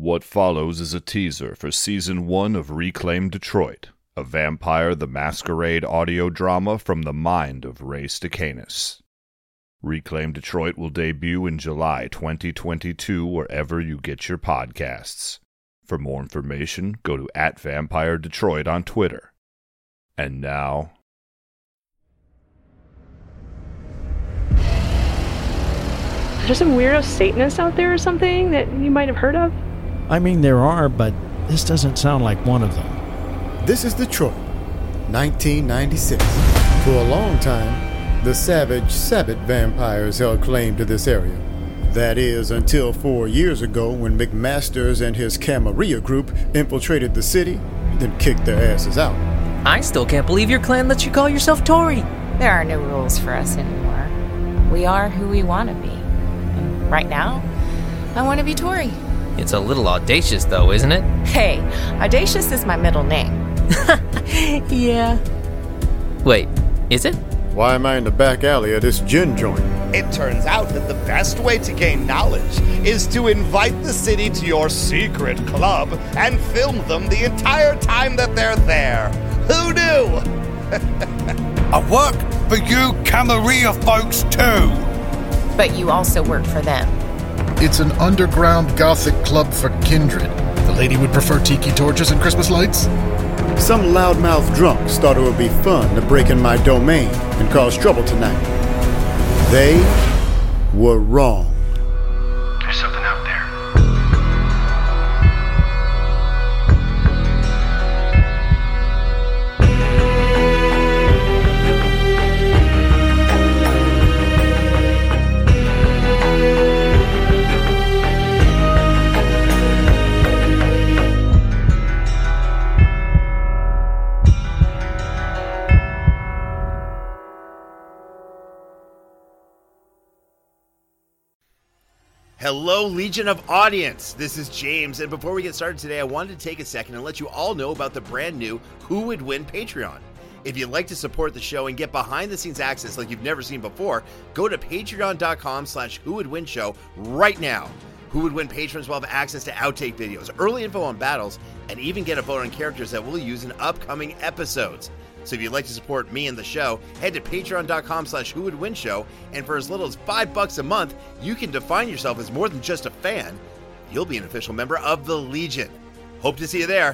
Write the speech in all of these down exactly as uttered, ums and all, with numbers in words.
What follows is a teaser for Season one of Reclaim Detroit, a Vampire the Masquerade audio drama from the mind of Ray Stacanis. Reclaim Detroit will debut in July twenty twenty-two wherever you get your podcasts. For more information, go to at Vampire Detroit on Twitter. And now... There's some weirdo Satanists out there or something that you might have heard of? I mean, there are, but this doesn't sound like one of them. This is Detroit, nineteen ninety-six. For a long time, the savage Sabbath vampires held claim to this area. That is, until four years ago when McMasters and his Camarilla group infiltrated the city, then kicked their asses out. I still can't believe your clan lets you call yourself Tory. There are no rules for us anymore. We are who we want to be. And right now, I want to be Tory. It's a little audacious, though, isn't it? Hey, audacious is my middle name. Yeah. Wait, is it? Why am I in the back alley of this gin joint? It turns out that the best way to gain knowledge is to invite the city to your secret club and film them the entire time that they're there. Who knew? I work for you Camarilla folks too. But you also work for them. It's an underground gothic club for kindred. The lady would prefer tiki torches and Christmas lights? Some loudmouth drunks thought it would be fun to break in my domain and cause trouble tonight. They were wrong. There's something out there. Hello, Legion of Audience. This is James, and before we get started today, I wanted to take a second and let you all know about the brand new Who Would Win Patreon. If you'd like to support the show and get behind-the-scenes access like you've never seen before, go to patreon.com slash Who Would Win Show right now. Who Would Win patrons will have access to outtake videos, early info on battles, and even get a vote on characters that we'll use in upcoming episodes. So if you'd like to support me and the show, head to patreon.com slash Who Would Win Show, and for as little as five bucks a month, you can define yourself as more than just a fan. You'll be an official member of the Legion. Hope to see you there.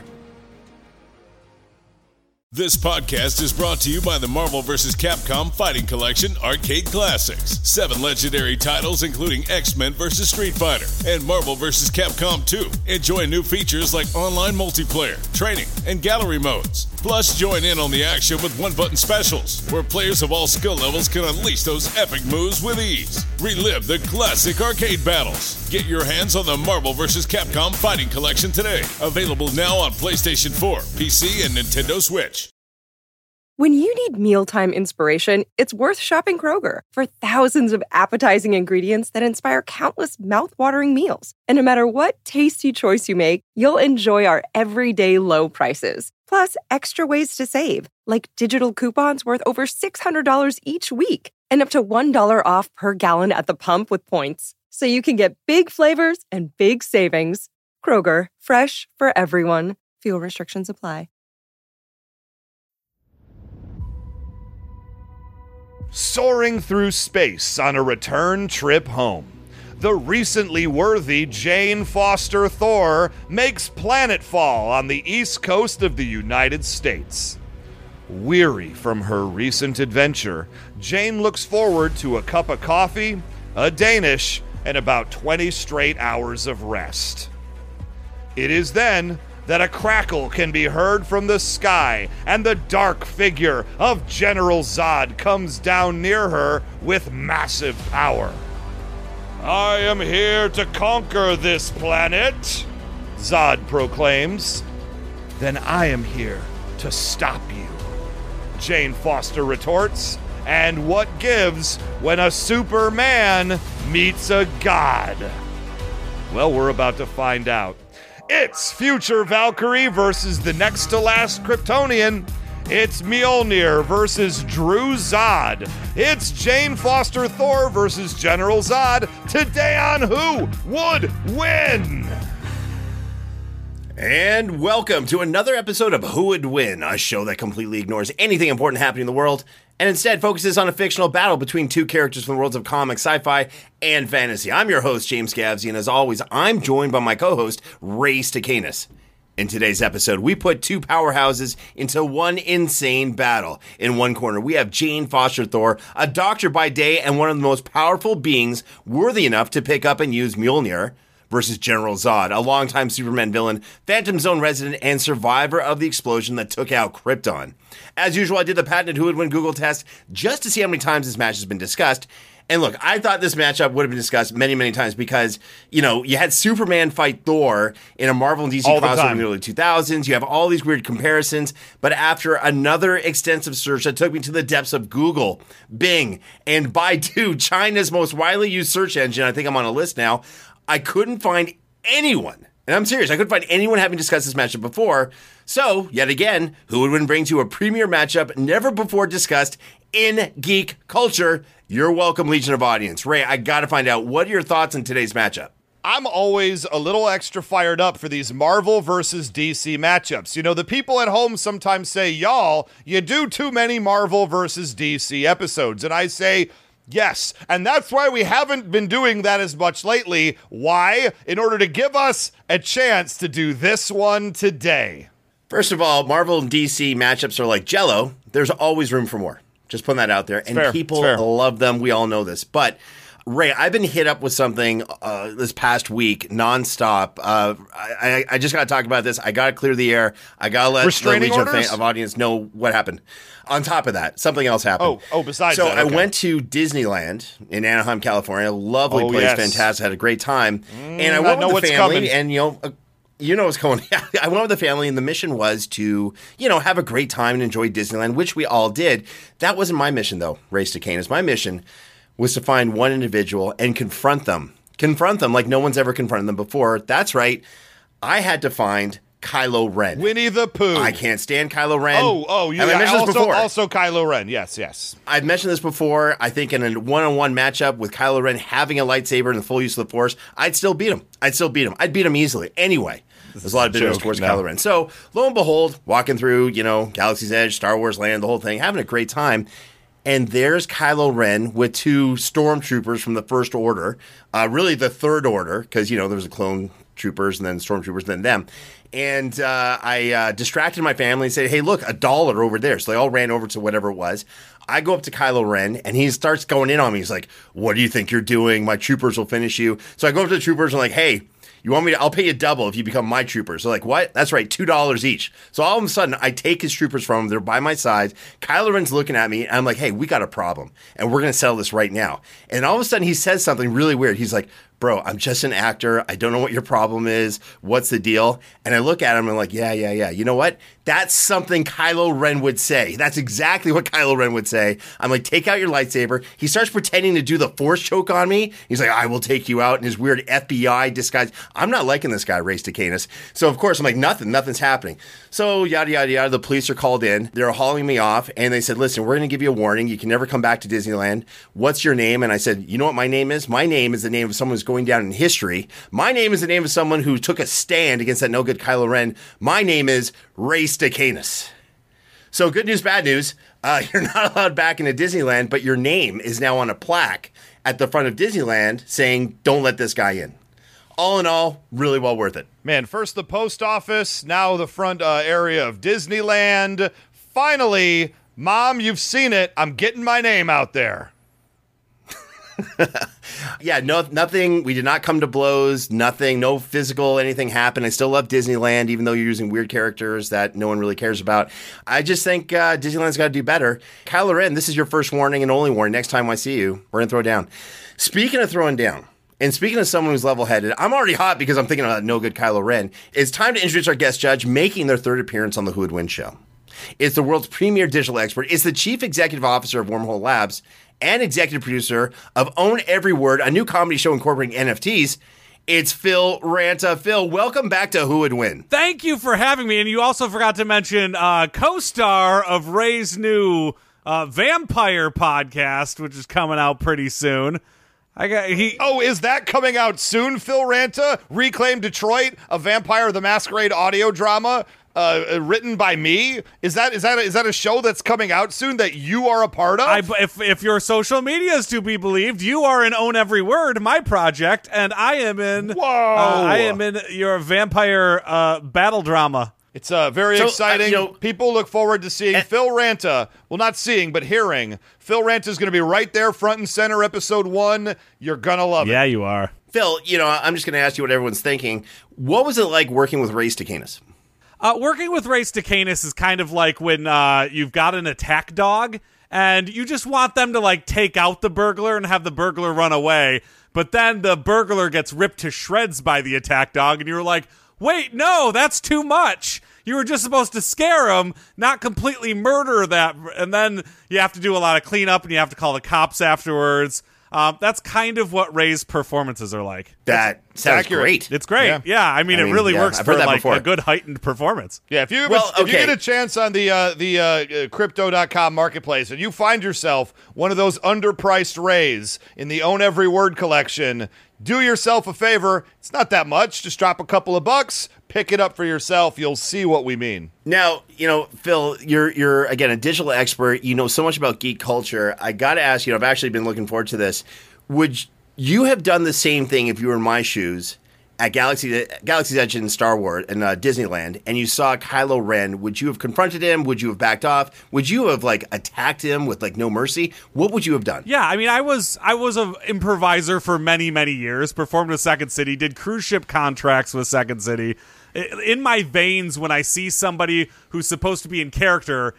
This podcast is brought to you by the Marvel versus. Capcom Fighting Collection Arcade Classics. Seven legendary titles including X-Men versus. Street Fighter and Marvel versus. Capcom two. Enjoy new features like online multiplayer, training, and gallery modes. Plus, join in on the action with one-button specials, where players of all skill levels can unleash those epic moves with ease. Relive the classic arcade battles. Get your hands on the Marvel versus. Capcom Fighting Collection today. Available now on PlayStation four, P C, and Nintendo Switch. When you need mealtime inspiration, it's worth shopping Kroger for thousands of appetizing ingredients that inspire countless mouth-watering meals. And no matter what tasty choice you make, you'll enjoy our everyday low prices. Plus, extra ways to save, like digital coupons worth over six hundred dollars each week and up to one dollar off per gallon at the pump with points. So you can get big flavors and big savings. Kroger, fresh for everyone. Fuel restrictions apply. Soaring through space on a return trip home, the recently worthy Jane Foster Thor makes planetfall on the east coast of the United States. Weary from her recent adventure, Jane looks forward to a cup of coffee, a Danish, and about twenty straight hours of rest. It is then that a crackle can be heard from the sky, and the dark figure of General Zod comes down near her with massive power. "I am here to conquer this planet," Zod proclaims. "Then I am here to stop you," Jane Foster retorts. And what gives when a Superman meets a god? Well, we're about to find out. It's Future Valkyrie versus the next to last Kryptonian. It's Mjolnir versus Drew Zod. It's Jane Foster Thor versus General Zod. Today on Who Would Win? And welcome to another episode of Who Would Win, a show that completely ignores anything important happening in the world and instead focuses on a fictional battle between two characters from the worlds of comics, sci-fi, and fantasy. I'm your host, James Gavsey, and as always, I'm joined by my co-host, Ray Stacanis. In today's episode, we put two powerhouses into one insane battle. In one corner, we have Jane Foster Thor, a doctor by day and one of the most powerful beings worthy enough to pick up and use Mjolnir, versus General Zod, a longtime Superman villain, Phantom Zone resident, and survivor of the explosion that took out Krypton. As usual, I did the patented Who Would Win Google test just to see how many times this match has been discussed. And look, I thought this matchup would have been discussed many, many times because, you know, you had Superman fight Thor in a Marvel and D C crossover in the early two thousands. You have all these weird comparisons. But after another extensive search that took me to the depths of Google, Bing, and Baidu, China's most widely used search engine, I think I'm on a list now, I couldn't find anyone, and I'm serious, I couldn't find anyone having discussed this matchup before. So, yet again, Who Would Win brings you a premier matchup never before discussed in geek culture. You're welcome, Legion of Audience. Ray, I gotta find out, what are your thoughts on today's matchup? I'm always a little extra fired up for these Marvel versus D C matchups. You know, the people at home sometimes say, y'all, you do too many Marvel versus D C episodes. And I say, yes, and that's why we haven't been doing that as much lately. Why? In order to give us a chance to do this one today. First of all, Marvel and D C matchups are like Jell-O. There's always room for more. Just putting that out there. It's and fair. People It's fair. love them. We all know this. But, Ray, I've been hit up with something uh, this past week, nonstop. Uh, I, I just got to talk about this. I got to clear the air. I got to let Restraining the Legion of, orders? fan, of Audience know what happened. On top of that, something else happened. Oh, oh, besides so that, I okay. went to Disneyland in Anaheim, California. Lovely Oh, place, yes. fantastic. Had a great time. Mm, and I I went know with the what's family, coming. and you know, uh, you know what's going on. I went with the family, and the mission was to, you know, have a great time and enjoy Disneyland, which we all did. That wasn't my mission, though, Ray Stacanis. My mission was to find one individual and confront them. Confront them like no one's ever confronted them before. That's right. I had to find Kylo Ren. Winnie the Pooh. I can't stand Kylo Ren. Oh, oh, you Have I yeah, mentioned also, this before? also Kylo Ren. Yes, yes. I've mentioned this before. I think in a one-on-one matchup with Kylo Ren having a lightsaber and the full use of the Force, I'd still beat him. I'd still beat him. I'd beat him easily. Anyway, there's a lot of bitterness joke, towards no. Kylo Ren. So, lo and behold, walking through, you know, Galaxy's Edge, Star Wars Land, the whole thing, having a great time. And there's Kylo Ren with two stormtroopers from the First Order, uh, really the Third Order, because, you know, there was a clone troopers and then stormtroopers, then them. And uh, I uh, distracted my family and said, hey, look, a dollar over there. So they all ran over to whatever it was. I go up to Kylo Ren, and he starts going in on me. He's like, what do you think you're doing? My troopers will finish you. So I go up to the troopers and I'm like, hey, you want me to, I'll pay you double if you become my troopers. So like, what? That's right, two dollars each. So all of a sudden, I take his troopers from him. They're by my side. Kylo Ren's looking at me, and I'm like, hey, we got a problem, and we're going to settle this right now. And all of a sudden, he says something really weird. He's like, bro, I'm just an actor. I don't know what your problem is. What's the deal? And I look at him and I'm like, yeah, yeah, yeah. You know what? That's something Kylo Ren would say. That's exactly what Kylo Ren would say. I'm like, take out your lightsaber. He starts pretending to do the Force choke on me. He's like, I will take you out in his weird F B I disguise. I'm not liking this guy, Ray Stacanis. So, of course, I'm like, nothing, nothing's happening. So, yada, yada, yada. The police are called in. They're hauling me off. And they said, listen, we're going to give you a warning. You can never come back to Disneyland. What's your name? And I said, you know what my name is? My name is the name of someone who's going down in history. My name is the name of someone who took a stand against that no good Kylo Ren. My name is Ray Stacanis. So good news, bad news. Uh, you're not allowed back into Disneyland, but your name is now on a plaque at the front of Disneyland saying, don't let this guy in. All in all, really well worth it. Man, first the post office, now the front uh, area of Disneyland. Finally, Mom, you've seen it. I'm getting my name out there. Yeah, no, nothing. We did not come to blows. Nothing. No physical anything happened. I still love Disneyland, even though you're using weird characters that no one really cares about. I just think uh, Disneyland's got to do better. Kylo Ren, this is your first warning and only warning. Next time I see you, we're going to throw down. Speaking of throwing down, and speaking of someone who's level-headed, I'm already hot because I'm thinking about no good Kylo Ren. It's time to introduce our guest judge making their third appearance on the Who Would Win show. It's the world's premier digital expert. It's the chief executive officer of Wormhole Labs and executive producer of Own Every Word, a new comedy show incorporating N F Ts. It's Phil Ranta. Phil, welcome back to Who Would Win. Thank you for having me. And you also forgot to mention uh, co-star of Ray's new uh, vampire podcast, which is coming out pretty soon. I got he. Oh, is that coming out soon, Phil Ranta? Reclaim Detroit, a Vampire the Masquerade audio drama uh, written by me. Is that is that is that a show that's coming out soon that you are a part of? I, if if your social media is to be believed, you are in Own Every Word, my project, and I am in. Whoa! Uh, I am in your vampire uh, battle drama. It's uh, very So, exciting. uh, you know- People look forward to seeing Phil Ranta. Well, not seeing, but hearing. Phil Ranta is going to be right there, front and center, episode one. You're going to love Yeah, it. you are. Phil, you know, I'm just going to ask you what everyone's thinking. What was it like working with Ray Stacanis? Uh, working with Ray Stacanis is kind of like when uh, you've got an attack dog and you just want them to like take out the burglar and have the burglar run away, but then the burglar gets ripped to shreds by the attack dog and you're like, wait, no, that's too much. You were just supposed to scare him, not completely murder that, and then you have to do a lot of cleanup and you have to call the cops afterwards. Um, that's kind of what Ray's performances are like. That sounds accurate. great. It's great. Yeah, Yeah. I mean, I it mean, really yeah, works I've for heard that like before. a good heightened performance. Yeah, if you, Well, if you okay. get a chance on the uh, the uh, crypto dot com marketplace and you find yourself one of those underpriced Rays in the Own Every Word collection, do yourself a favor. It's not that much. Just drop a couple of bucks, pick it up for yourself. You'll see what we mean. Now, you know, Phil, you're you're again a digital expert. You know so much about geek culture. I got to ask you. I've actually been looking forward to this. Would you have done the same thing if you were in my shoes at Galaxy Galaxy's Edge in Star Wars and uh, Disneyland, and you saw Kylo Ren? Would you have confronted him? Would you have backed off? Would you have like attacked him with like no mercy? What would you have done? Yeah, I mean, I was I was an improviser for many, many years, performed with Second City, did cruise ship contracts with Second City. In my veins, when I see somebody who's supposed to be in character,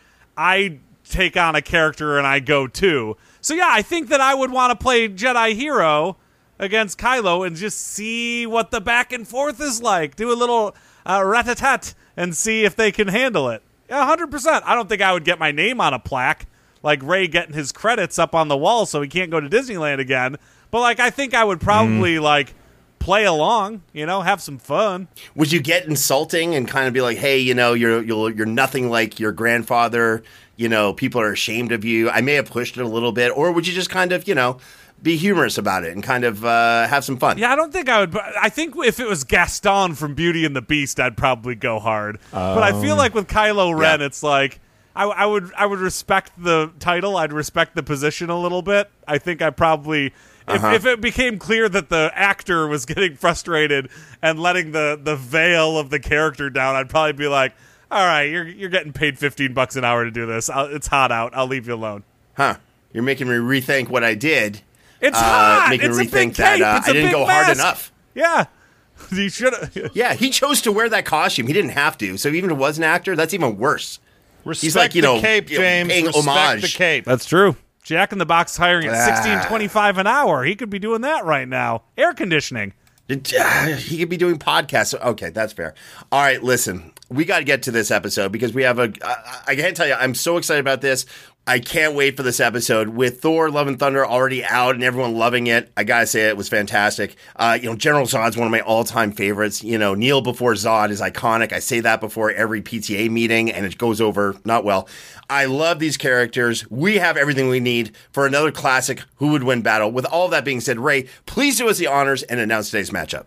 I take on a character and I go too. So yeah, I think that I would want to play Jedi Hero against Kylo and just see what the back and forth is like. Do a little uh, rat-a-tat and see if they can handle it. Yeah, one hundred percent. I don't think I would get my name on a plaque, like Ray getting his credits up on the wall so he can't go to Disneyland again. But like, I think I would probably mm. like play along, you know, have some fun. Would you get insulting and kind of be like, hey, you know, you're you're, you're nothing like your grandfather, you know, people are ashamed of you. I may have pushed it a little bit. Or would you just kind of, you know, be humorous about it and kind of uh, have some fun? Yeah, I don't think I would. I think if it was Gaston from Beauty and the Beast, I'd probably go hard. Um, but I feel like with Kylo Ren, yeah. it's like I, I would I would respect the title. I'd respect the position a little bit. I think I probably... If, uh-huh. if it became clear that the actor was getting frustrated and letting the, the veil of the character down, I'd probably be like, all right, you're you're getting paid fifteen bucks an hour to do this. I'll, it's hot out. I'll leave you alone. Huh. You're making me rethink what I did. It's uh, hot. Making it's me a rethink big that cape. uh, It's I a didn't big go mask. hard enough. Yeah. You should have. Yeah, he chose to wear that costume. He didn't have to. So even if it was an actor, that's even worse. Respect He's like, you the know, cape, you know, James. paying Respect homage. the cape. That's true. Jack in the Box hiring at Ah. sixteen twenty-five an hour. He could be doing that right now. Air conditioning. It, uh, he could be doing podcasts. Okay, that's fair. All right, listen, we got to get to this episode because we have a. I, I can't tell you, I'm so excited about this. I can't wait for this episode with Thor: Love and Thunder already out and everyone loving it. I gotta say it was fantastic. Uh, you know, General Zod's one of my all-time favorites. You know, Kneel before Zod is iconic. I say that before every P T A meeting, and it goes over not well. I love these characters. We have everything we need for another classic Who Would Win battle. With all that being said, Ray, please do us the honors and announce today's matchup.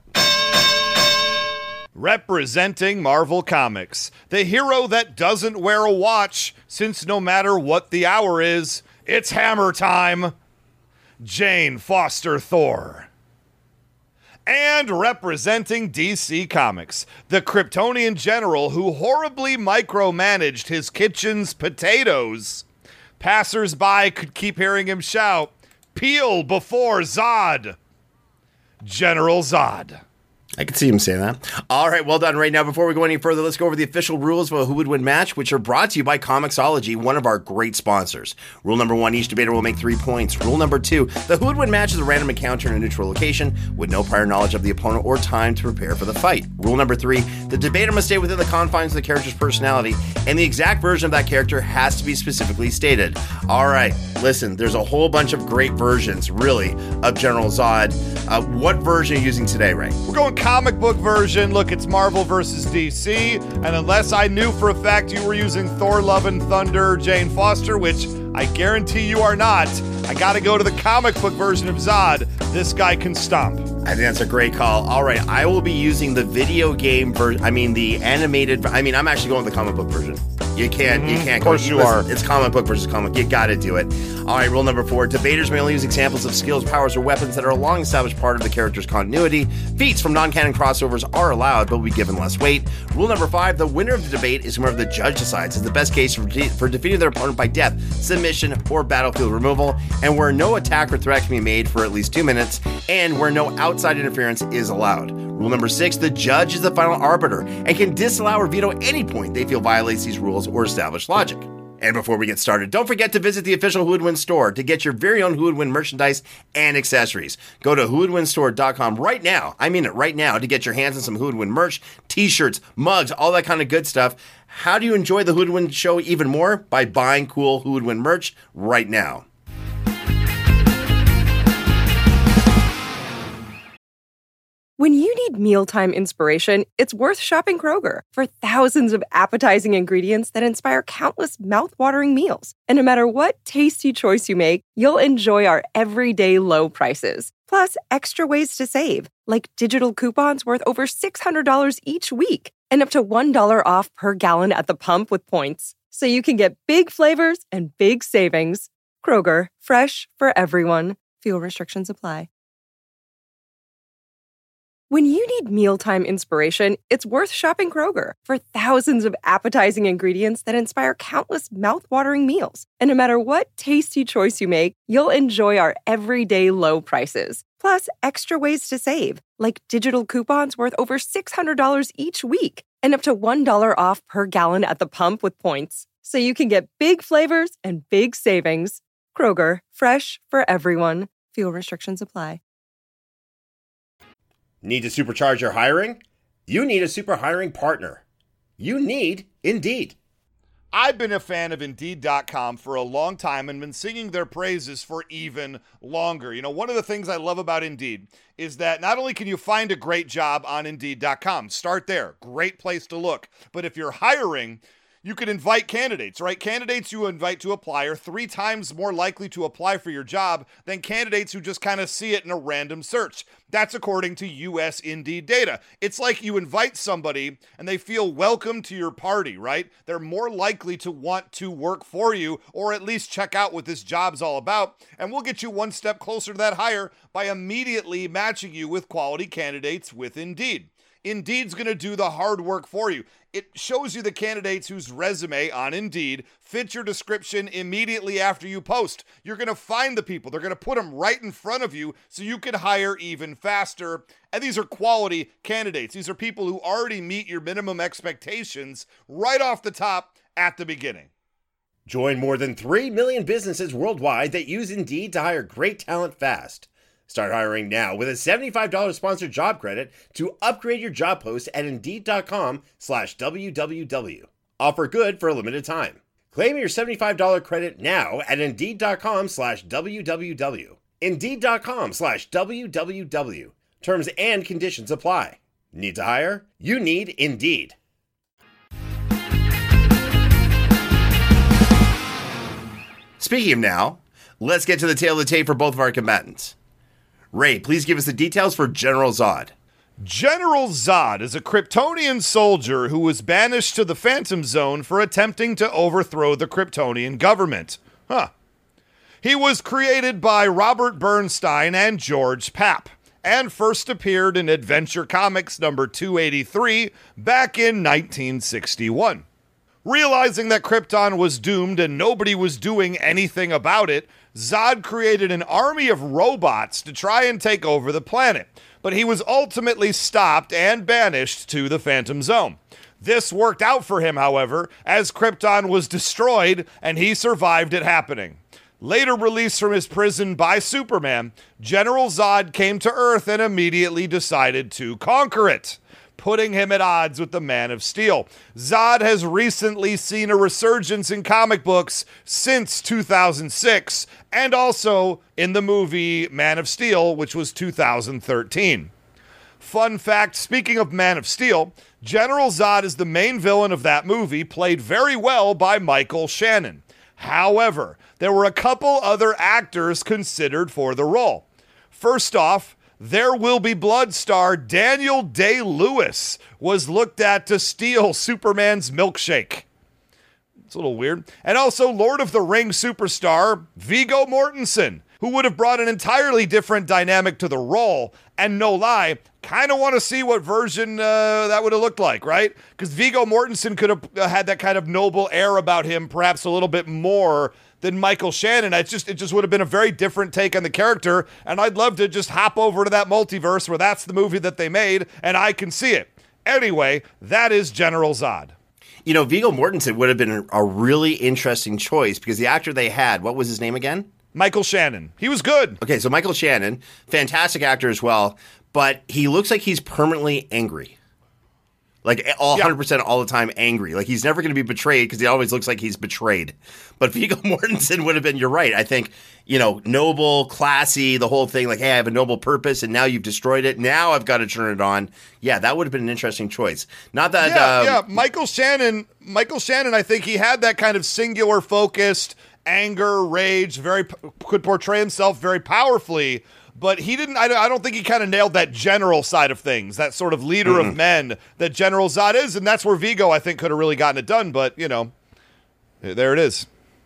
Representing Marvel Comics, the hero that doesn't wear a watch, since no matter what the hour is, it's hammer time, Jane Foster Thor. And representing D C Comics, the Kryptonian general who horribly micromanaged his kitchen's potatoes. Passers-by could keep hearing him shout, "Peel before Zod!" General Zod. I can see him saying that. All right, well done. Right now, before we go any further, let's go over the official rules of a Who Would Win match, which are brought to you by Comixology, one of our great sponsors. Rule number one, each debater will make three points. Rule number two, the Who Would Win match is a random encounter in a neutral location with no prior knowledge of the opponent or time to prepare for the fight. Rule number three, the debater must stay within the confines of the character's personality, and the exact version of that character has to be specifically stated. All right, listen, there's a whole bunch of great versions, really, of General Zod. Uh, what version are you using today, Ray? We're going comic book version. Look, it's Marvel versus D C. And unless I knew for a fact you were using Thor: Love and Thunder, Jane Foster, which I guarantee you are not. I gotta go to the comic book version of Zod. This guy can stomp. I think that's a great call. All right, I will be using the video game version. I mean, the animated. I mean, I'm actually going with the comic book version. You can't. Mm-hmm. You can't. Of course go, you listen, are. It's comic book versus comic. You got to do it. All right. Rule number four: debaters may only use examples of skills, powers, or weapons that are a long-established part of the character's continuity. Feats from non-canon crossovers are allowed, but will be given less weight. Rule number five: the winner of the debate is whoever the judge decides is the best case for, de- for defeating their opponent by death, submission, or battlefield removal, and where no attack or threat can be made for at least two minutes, and where no outside interference is allowed. Rule number six, the judge is the final arbiter and can disallow or veto any point they feel violates these rules or established logic. And before we get started, don't forget to visit the official Who Would Win store to get your very own Who Would Win merchandise and accessories. Go to who would win store dot com right now, I mean it right now, to get your hands on some Who Would Win merch, t-shirts, mugs, all that kind of good stuff. How do you enjoy the Who Would Win show even more? By buying cool Who Would Win merch right now. When you need mealtime inspiration, it's worth shopping Kroger for thousands of appetizing ingredients that inspire countless mouth-watering meals. And no matter what tasty choice you make, you'll enjoy our everyday low prices. Plus, extra ways to save, like digital coupons worth over six hundred dollars each week and up to one dollar off per gallon at the pump with points. So you can get big flavors and big savings. Kroger, fresh for everyone. Fuel restrictions apply. When you need mealtime inspiration, it's worth shopping Kroger for thousands of appetizing ingredients that inspire countless mouth-watering meals. And no matter what tasty choice you make, you'll enjoy our everyday low prices. Plus, extra ways to save, like digital coupons worth over six hundred dollars each week and up to one dollar off per gallon at the pump with points. So you can get big flavors and big savings. Kroger, fresh for everyone. Fuel restrictions apply. Need to supercharge your hiring? You need a super hiring partner. You need Indeed. I've been a fan of Indeed dot com for a long time and been singing their praises for even longer. You know, one of the things I love about Indeed is that not only can you find a great job on Indeed dot com, start there, great place to look, but if you're hiring, you can invite candidates, right? Candidates you invite to apply are three times more likely to apply for your job than candidates who just kind of see it in a random search. That's according to U S Indeed data. It's like you invite somebody and they feel welcome to your party, right? They're more likely to want to work for you or at least check out what this job's all about. And we'll get you one step closer to that hire by immediately matching you with quality candidates with Indeed. Indeed's going to do the hard work for you. It shows you the candidates whose resume on Indeed fits your description immediately after you post. You're going to find the people. They're going to put them right in front of you so you can hire even faster. And these are quality candidates. These are people who already meet your minimum expectations right off the top at the beginning. Join more than three million businesses worldwide that use Indeed to hire great talent fast. Start hiring now with a seventy-five dollars sponsored job credit to upgrade your job post at Indeed.com slash WWW. Offer good for a limited time. Claim your seventy-five dollars credit now at Indeed.com slash WWW. Indeed.com slash WWW. Terms and conditions apply. Need to hire? You need Indeed. Speaking of now, let's get to the tail of the tape for both of our combatants. Ray, please give us the details for General Zod. General Zod is a Kryptonian soldier who was banished to the Phantom Zone for attempting to overthrow the Kryptonian government. Huh. He was created by Robert Bernstein and George Papp, and first appeared in Adventure Comics number two eighty-three back in nineteen sixty-one. Realizing that Krypton was doomed and nobody was doing anything about it, Zod created an army of robots to try and take over the planet, but he was ultimately stopped and banished to the Phantom Zone. This worked out for him, however, as Krypton was destroyed and he survived it happening. Later released from his prison by Superman, General Zod came to Earth and immediately decided to conquer it, putting him at odds with the Man of Steel. Zod has recently seen a resurgence in comic books since two thousand six, and also in the movie Man of Steel, which was two thousand thirteen. Fun fact, speaking of Man of Steel, General Zod is the main villain of that movie, played very well by Michael Shannon. However, there were a couple other actors considered for the role. First off, There Will Be Blood star Daniel Day-Lewis was looked at to steal Superman's milkshake. It's a little weird. And also Lord of the Rings superstar Viggo Mortensen, who would have brought an entirely different dynamic to the role. And no lie, kind of want to see what version uh, that would have looked like, right? Because Viggo Mortensen could have uh, had that kind of noble air about him, perhaps a little bit more than Michael Shannon. It's just, it just would have been a very different take on the character. And I'd love to just hop over to that multiverse where that's the movie that they made, and I can see it. Anyway, that is General Zod. You know, Viggo Mortensen would have been a really interesting choice because the actor they had, what was his name again? Michael Shannon. He was good. Okay, so Michael Shannon, fantastic actor as well, but he looks like he's permanently angry. Like all one hundred percent all the time angry. Like he's never going to be betrayed because he always looks like he's betrayed. But Viggo Mortensen would have been, you're right, I think, you know, noble, classy, the whole thing. Like, hey, I have a noble purpose and now you've destroyed it. Now I've got to turn it on. Yeah, that would have been an interesting choice. Not that... Yeah, um, yeah. Michael Shannon, Michael Shannon, I think he had that kind of singular focused anger, rage, very could portray himself very powerfully. But he didn't, I don't think he kind of nailed that general side of things, that sort of leader mm-hmm. of men that General Zod is. And that's where Viggo, I think, could have really gotten it done. But, you know, there it is.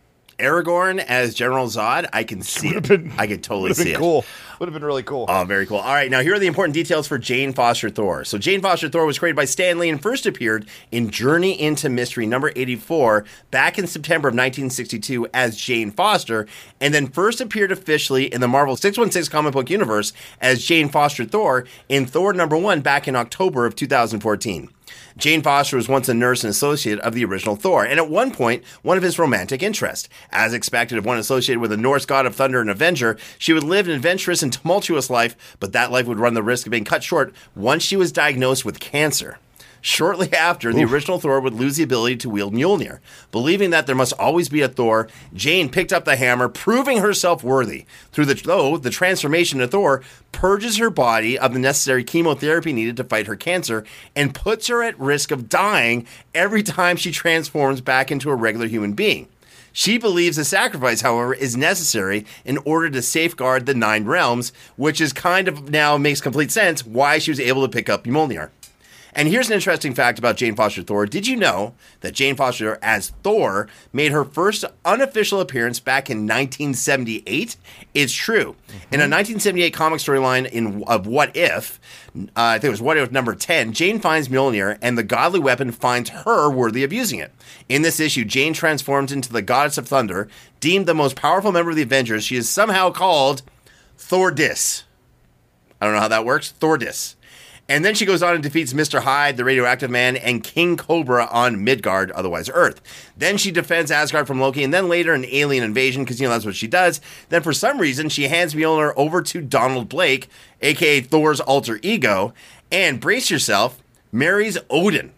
Aragorn as General Zod, I can see it. Been, I can totally see been it. Cool. Would have been really cool. Oh, very cool. All right, now here are the important details for Jane Foster Thor. So Jane Foster Thor was created by Stan Lee and first appeared in Journey into Mystery number eighty-four back in September of nineteen sixty-two as Jane Foster, and then first appeared officially in the Marvel six one six comic book universe as Jane Foster Thor in Thor number one back in October of two thousand fourteen. Jane Foster was once a nurse and associate of the original Thor, and at one point, one of his romantic interests. As expected of one associated with a Norse god of thunder and avenger, she would live an adventurous and tumultuous life, but that life would run the risk of being cut short once she was diagnosed with cancer. Shortly after, the Oof. original Thor would lose the ability to wield Mjolnir. Believing that there must always be a Thor, Jane picked up the hammer, proving herself worthy. Through the, though, the transformation of Thor purges her body of the necessary chemotherapy needed to fight her cancer and puts her at risk of dying every time she transforms back into a regular human being. She believes the sacrifice, however, is necessary in order to safeguard the Nine Realms, which is kind of now makes complete sense why she was able to pick up Mjolnir. And here's an interesting fact about Jane Foster Thor. Did you know that Jane Foster as Thor made her first unofficial appearance back in nineteen seventy-eight? It's true. Mm-hmm. In a nineteen seventy-eight comic storyline in of What If, uh, I think it was What If number ten, Jane finds Mjolnir and the godly weapon finds her worthy of using it. In this issue, Jane transforms into the Goddess of Thunder, deemed the most powerful member of the Avengers. She is somehow called Thordis. I don't know how that works. Thordis. And then she goes on and defeats Mister Hyde, the Radioactive Man, and King Cobra on Midgard, otherwise Earth. Then she defends Asgard from Loki, and then later an alien invasion, because, you know, that's what she does. Then for some reason, she hands Mjolnir over to Donald Blake, a k a. Thor's alter ego, and brace yourself, marries Odin.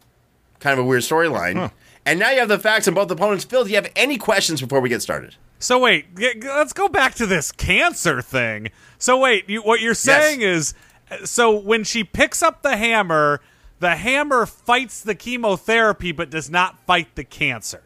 Kind of a weird storyline. Huh. And now you have the facts on both opponents. Phil, do you have any questions before we get started? So wait, let's go back to this cancer thing. So wait, you, what you're saying yes. is... So when she picks up the hammer, the hammer fights the chemotherapy but does not fight the cancer.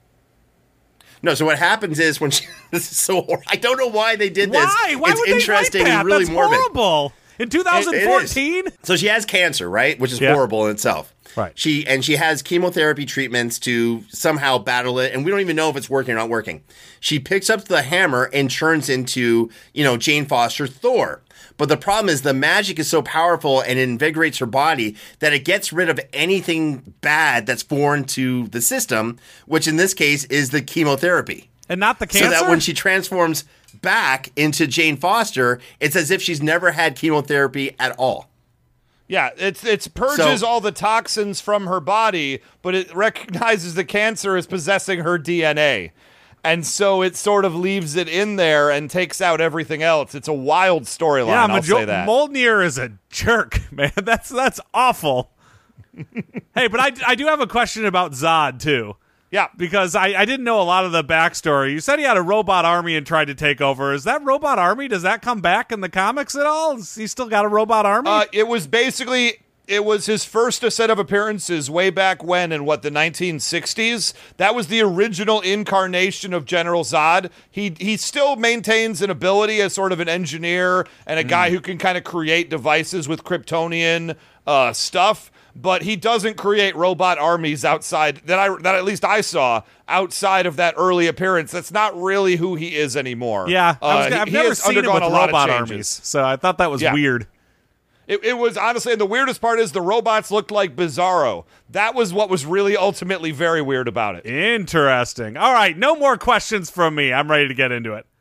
No, so what happens is when she... This is so horrible. I don't know why they did this. Why? Why it's would interesting they write that? and really That's morbid. horrible. In two thousand fourteen? It, it so she has cancer, right? Which is yeah. horrible in itself. Right. She and she has chemotherapy treatments to somehow battle it, and we don't even know if it's working or not working. She picks up the hammer and turns into, you know, Jane Foster Thor. But the problem is the magic is so powerful and it invigorates her body that it gets rid of anything bad that's foreign to the system, which in this case is the chemotherapy. And not the cancer? So that when she transforms back into Jane Foster, it's as if she's never had chemotherapy at all. Yeah, it's it's purges so, all the toxins from her body, but it recognizes the cancer as possessing her D N A. And so it sort of leaves it in there and takes out everything else. It's a wild storyline, yeah, I'll Majo- say that. Mjolnir is a jerk, man. That's that's awful. Hey, but I, I do have a question about Zod, too. Yeah. Because I, I didn't know a lot of the backstory. You said he had a robot army and tried to take over. Is that robot army, does that come back in the comics at all? Has he still got a robot army? Uh, it was basically... It was his first set of appearances way back when in, what, the nineteen sixties? That was the original incarnation of General Zod. He he still maintains an ability as sort of an engineer and a guy who can kind of create devices with Kryptonian uh, stuff, but he doesn't create robot armies outside, that I that at least I saw, outside of that early appearance. That's not really who he is anymore. Yeah, I was, uh, I've he, never he has seen him with undergone a lot robot of changes. armies, so I thought that was Yeah. weird. It, it was, honestly, and the weirdest part is the robots looked like Bizarro. That was what was really ultimately very weird about it. Interesting. All right, no more questions from me. I'm ready to get into it.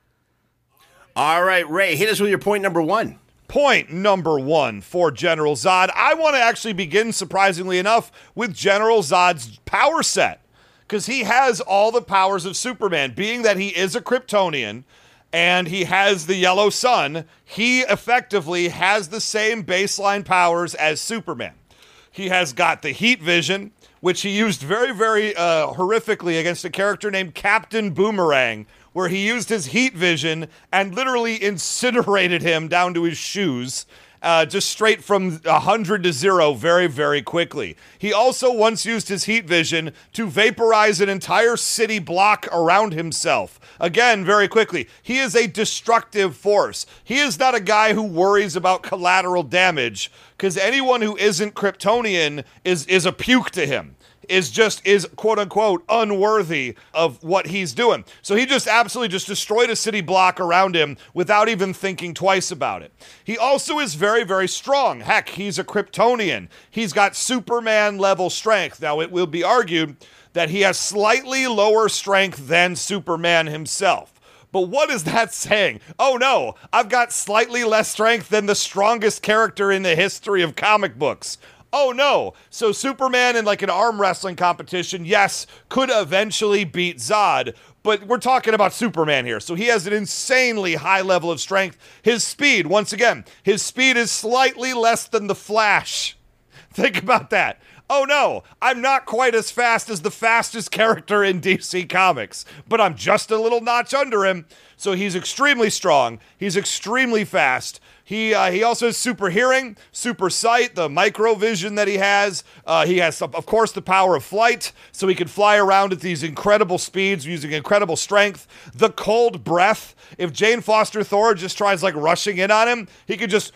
All right, Ray, hit us with your point number one. Point number one for General Zod. I want to actually begin, surprisingly enough, with General Zod's power set, because he has all the powers of Superman. Being that he is a Kryptonian and he has the yellow sun, he effectively has the same baseline powers as Superman. He has got the heat vision, which he used very, very uh, horrifically against a character named Captain Boomerang, where he used his heat vision and literally incinerated him down to his shoes, uh, just straight from one hundred to zero very, very quickly. He also once used his heat vision to vaporize an entire city block around himself. Again, very quickly. He is a destructive force. He is not a guy who worries about collateral damage, because anyone who isn't Kryptonian is, is a puke to him. Is just, is quote unquote unworthy of what he's doing. So he just absolutely just destroyed a city block around him without even thinking twice about it. He also is very, very strong. Heck, he's a Kryptonian. He's got Superman level strength. Now, it will be argued that he has slightly lower strength than Superman himself. But what is that saying? Oh no, I've got slightly less strength than the strongest character in the history of comic books. Oh no, so Superman in like an arm wrestling competition, yes, could eventually beat Zod, but we're talking about Superman here, so he has an insanely high level of strength. His speed, once again, his speed is slightly less than the Flash. Think about that. Oh no, I'm not quite as fast as the fastest character in D C Comics, but I'm just a little notch under him. So he's extremely strong, he's extremely fast. He uh, he also has super hearing, super sight, the microvision that he has. Uh, he has, of course, the power of flight, so he can fly around at these incredible speeds using incredible strength. The cold breath. If Jane Foster Thor just tries like rushing in on him, he could just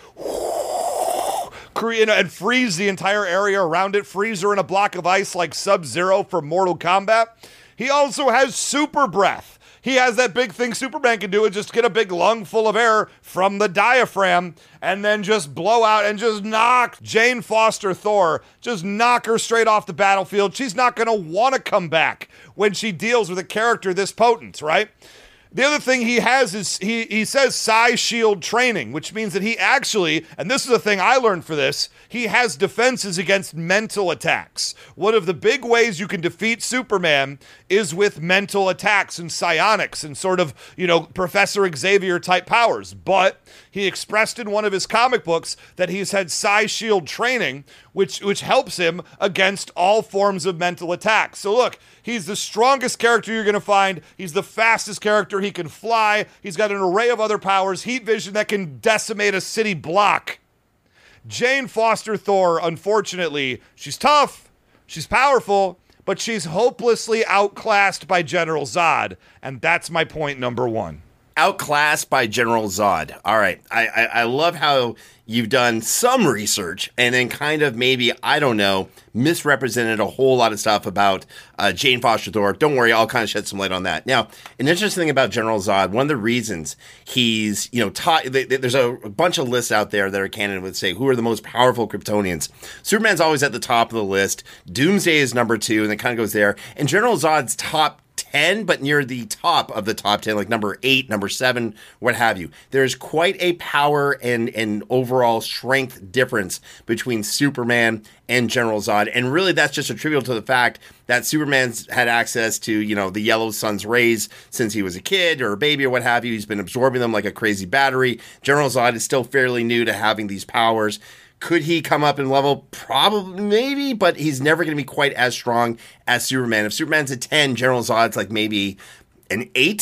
create and freeze the entire area around it, freeze her in a block of ice like Sub-Zero from Mortal Kombat. He also has super breath. He has that big thing Superman can do, and just get a big lung full of air from the diaphragm and then just blow out and just knock Jane Foster Thor, just knock her straight off the battlefield. She's not going to want to come back when she deals with a character this potent, right? The other thing he has is he, he says Psi Shield training, which means that he actually, and this is the thing I learned for this, he has defenses against mental attacks. One of the big ways you can defeat Superman is with mental attacks and psionics and sort of, you know, Professor Xavier type powers. But he expressed in one of his comic books that he's had Psi Shield training, which which helps him against all forms of mental attacks. So look, he's the strongest character you're going to find. He's the fastest character. He can fly. He's got an array of other powers. Heat vision that can decimate a city block. Jane Foster Thor, unfortunately, she's tough. She's powerful. But she's hopelessly outclassed by General Zod. And that's my point number one. Outclassed by General Zod. All right. I, I, I love how you've done some research and then kind of maybe, I don't know, misrepresented a whole lot of stuff about uh, Jane Foster Thor. Don't worry, I'll kind of shed some light on that. Now, an interesting thing about General Zod, one of the reasons he's, you know, taught, there's a, a bunch of lists out there that are canon would say who are the most powerful Kryptonians. Superman's always at the top of the list. Doomsday is number two, and it kind of goes there. And General Zod's top ten, but near the top of the top ten, like number eight, number seven, what have you. There's quite a power and, and overall strength difference between Superman and General Zod. And really that's just attributable to the fact that Superman's had access to, you know, the yellow sun's rays since he was a kid or a baby or what have you. He's been absorbing them like a crazy battery. General Zod is still fairly new to having these powers. Could he come up in level? Probably, maybe, but he's never going to be quite as strong as Superman. If Superman's a ten, General Zod's like maybe an eight,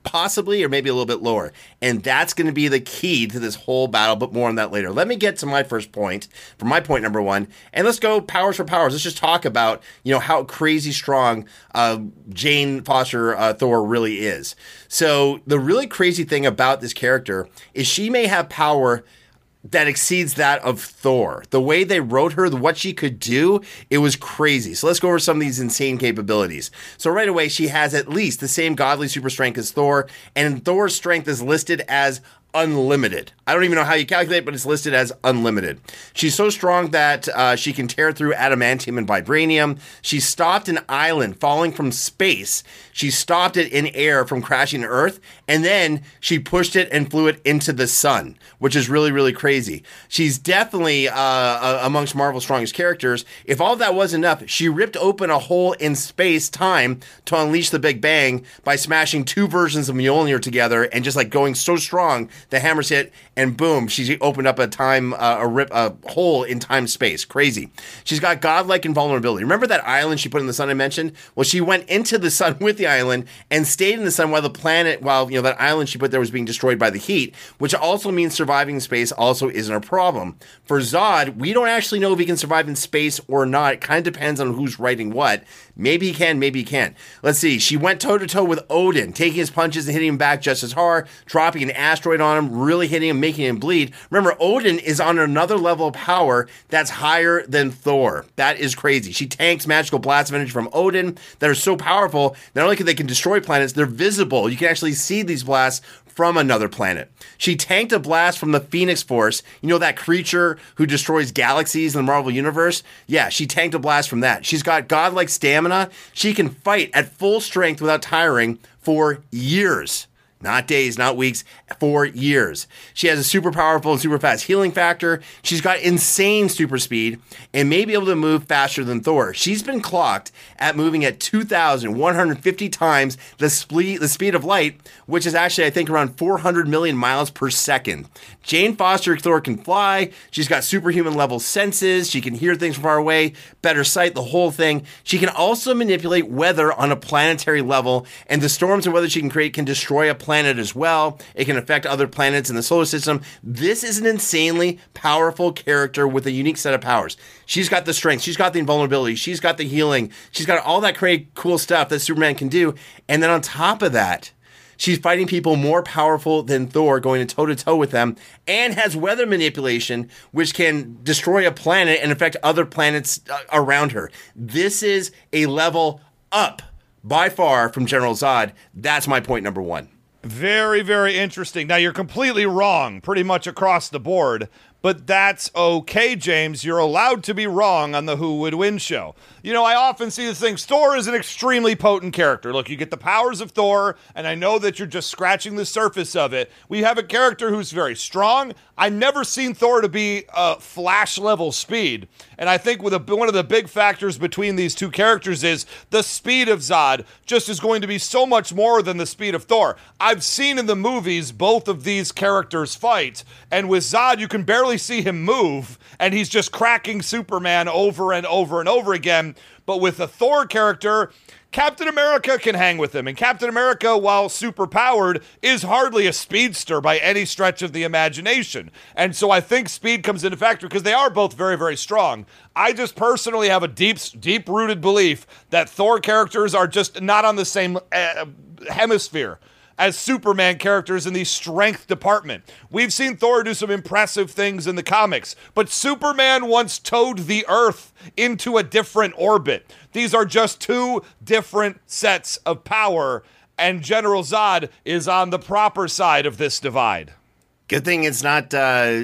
possibly, or maybe a little bit lower. And that's going to be the key to this whole battle, but more on that later. Let me get to my first point, for my point number one, and let's go powers for powers. Let's just talk about, you know, how crazy strong uh, Jane Foster uh, Thor really is. So the really crazy thing about this character is she may have power that exceeds that of Thor. The way they wrote her, what she could do, it was crazy. So let's go over some of these insane capabilities. So right away, she has at least the same godly super strength as Thor, and Thor's strength is listed as unlimited. I don't even know how you calculate, but it's listed as unlimited. She's so strong that uh, she can tear through adamantium and vibranium. She stopped an island falling from space. She stopped it in air from crashing to Earth, and then she pushed it and flew it into the sun, which is really, really crazy. She's definitely uh, amongst Marvel's strongest characters. If all of that wasn't enough, she ripped open a hole in space-time to unleash the Big Bang by smashing two versions of Mjolnir together and just like going so strong the hammers hit, and boom, she opened up a time, uh, a rip, a hole in time-space. Crazy. She's got godlike invulnerability. Remember that island she put in the sun I mentioned? Well, she went into the sun with the island and stayed in the sun while the planet, while, you know, that island she put there was being destroyed by the heat, which also means surviving in space also isn't a problem. For Zod, we don't actually know if he can survive in space or not. It kind of depends on who's writing what. Maybe he can, maybe he can't. Let's see. She went toe-to-toe with Odin, taking his punches and hitting him back just as hard, dropping an asteroid on him, really hitting him, making him bleed. Remember, Odin is on another level of power that's higher than Thor. That is crazy. She tanks magical blasts of energy from Odin that are so powerful, not only can they can destroy planets, they're visible. You can actually see these blasts from another planet. She tanked a blast from the Phoenix Force. You know that creature who destroys galaxies in the Marvel Universe? Yeah, she tanked a blast from that. She's got godlike stamina. She can fight at full strength without tiring for years. Not days, not weeks, for years. She has a super powerful and super fast healing factor. She's got insane super speed and may be able to move faster than Thor. She's been clocked at moving at two thousand one hundred fifty times the, sple- the speed of light, which is actually, I think, around four hundred million miles per second. Jane Foster Thor can fly. She's got superhuman level senses. She can hear things from far away, better sight, the whole thing. She can also manipulate weather on a planetary level, and the storms and weather she can create can destroy a planet as well. It can affect other planets in the solar system. This is an insanely powerful character with a unique set of powers. She's got the strength. She's got the invulnerability. She's got the healing. She's got all that crazy cool stuff that Superman can do. And then on top of that, she's fighting people more powerful than Thor, going toe-to-toe with them, and has weather manipulation, which can destroy a planet and affect other planets uh, around her. This is a level up, by far, from General Zod. That's my point number one. Very, very interesting. Now, you're completely wrong pretty much across the board, but that's okay, James. You're allowed to be wrong on the Who Would Win show. You know, I often see this thing. Thor is an extremely potent character. Look, you get the powers of Thor, and I know that you're just scratching the surface of it. We have a character who's very strong. I've never seen Thor to be uh, Flash-level speed, and I think with a, one of the big factors between these two characters is the speed of Zod just is going to be so much more than the speed of Thor. I've seen in the movies both of these characters fight, and with Zod, you can barely see him move, and he's just cracking Superman over and over and over again. But with a Thor character, Captain America can hang with him. And Captain America, while super powered, is hardly a speedster by any stretch of the imagination. And so I think speed comes into factor because they are both very, very strong. I just personally have a deep, deep-rooted belief that Thor characters are just not on the same uh, hemisphere as Superman characters in the strength department. We've seen Thor do some impressive things in the comics, but Superman once towed the Earth into a different orbit. These are just two different sets of power, and General Zod is on the proper side of this divide. Good thing it's not uh,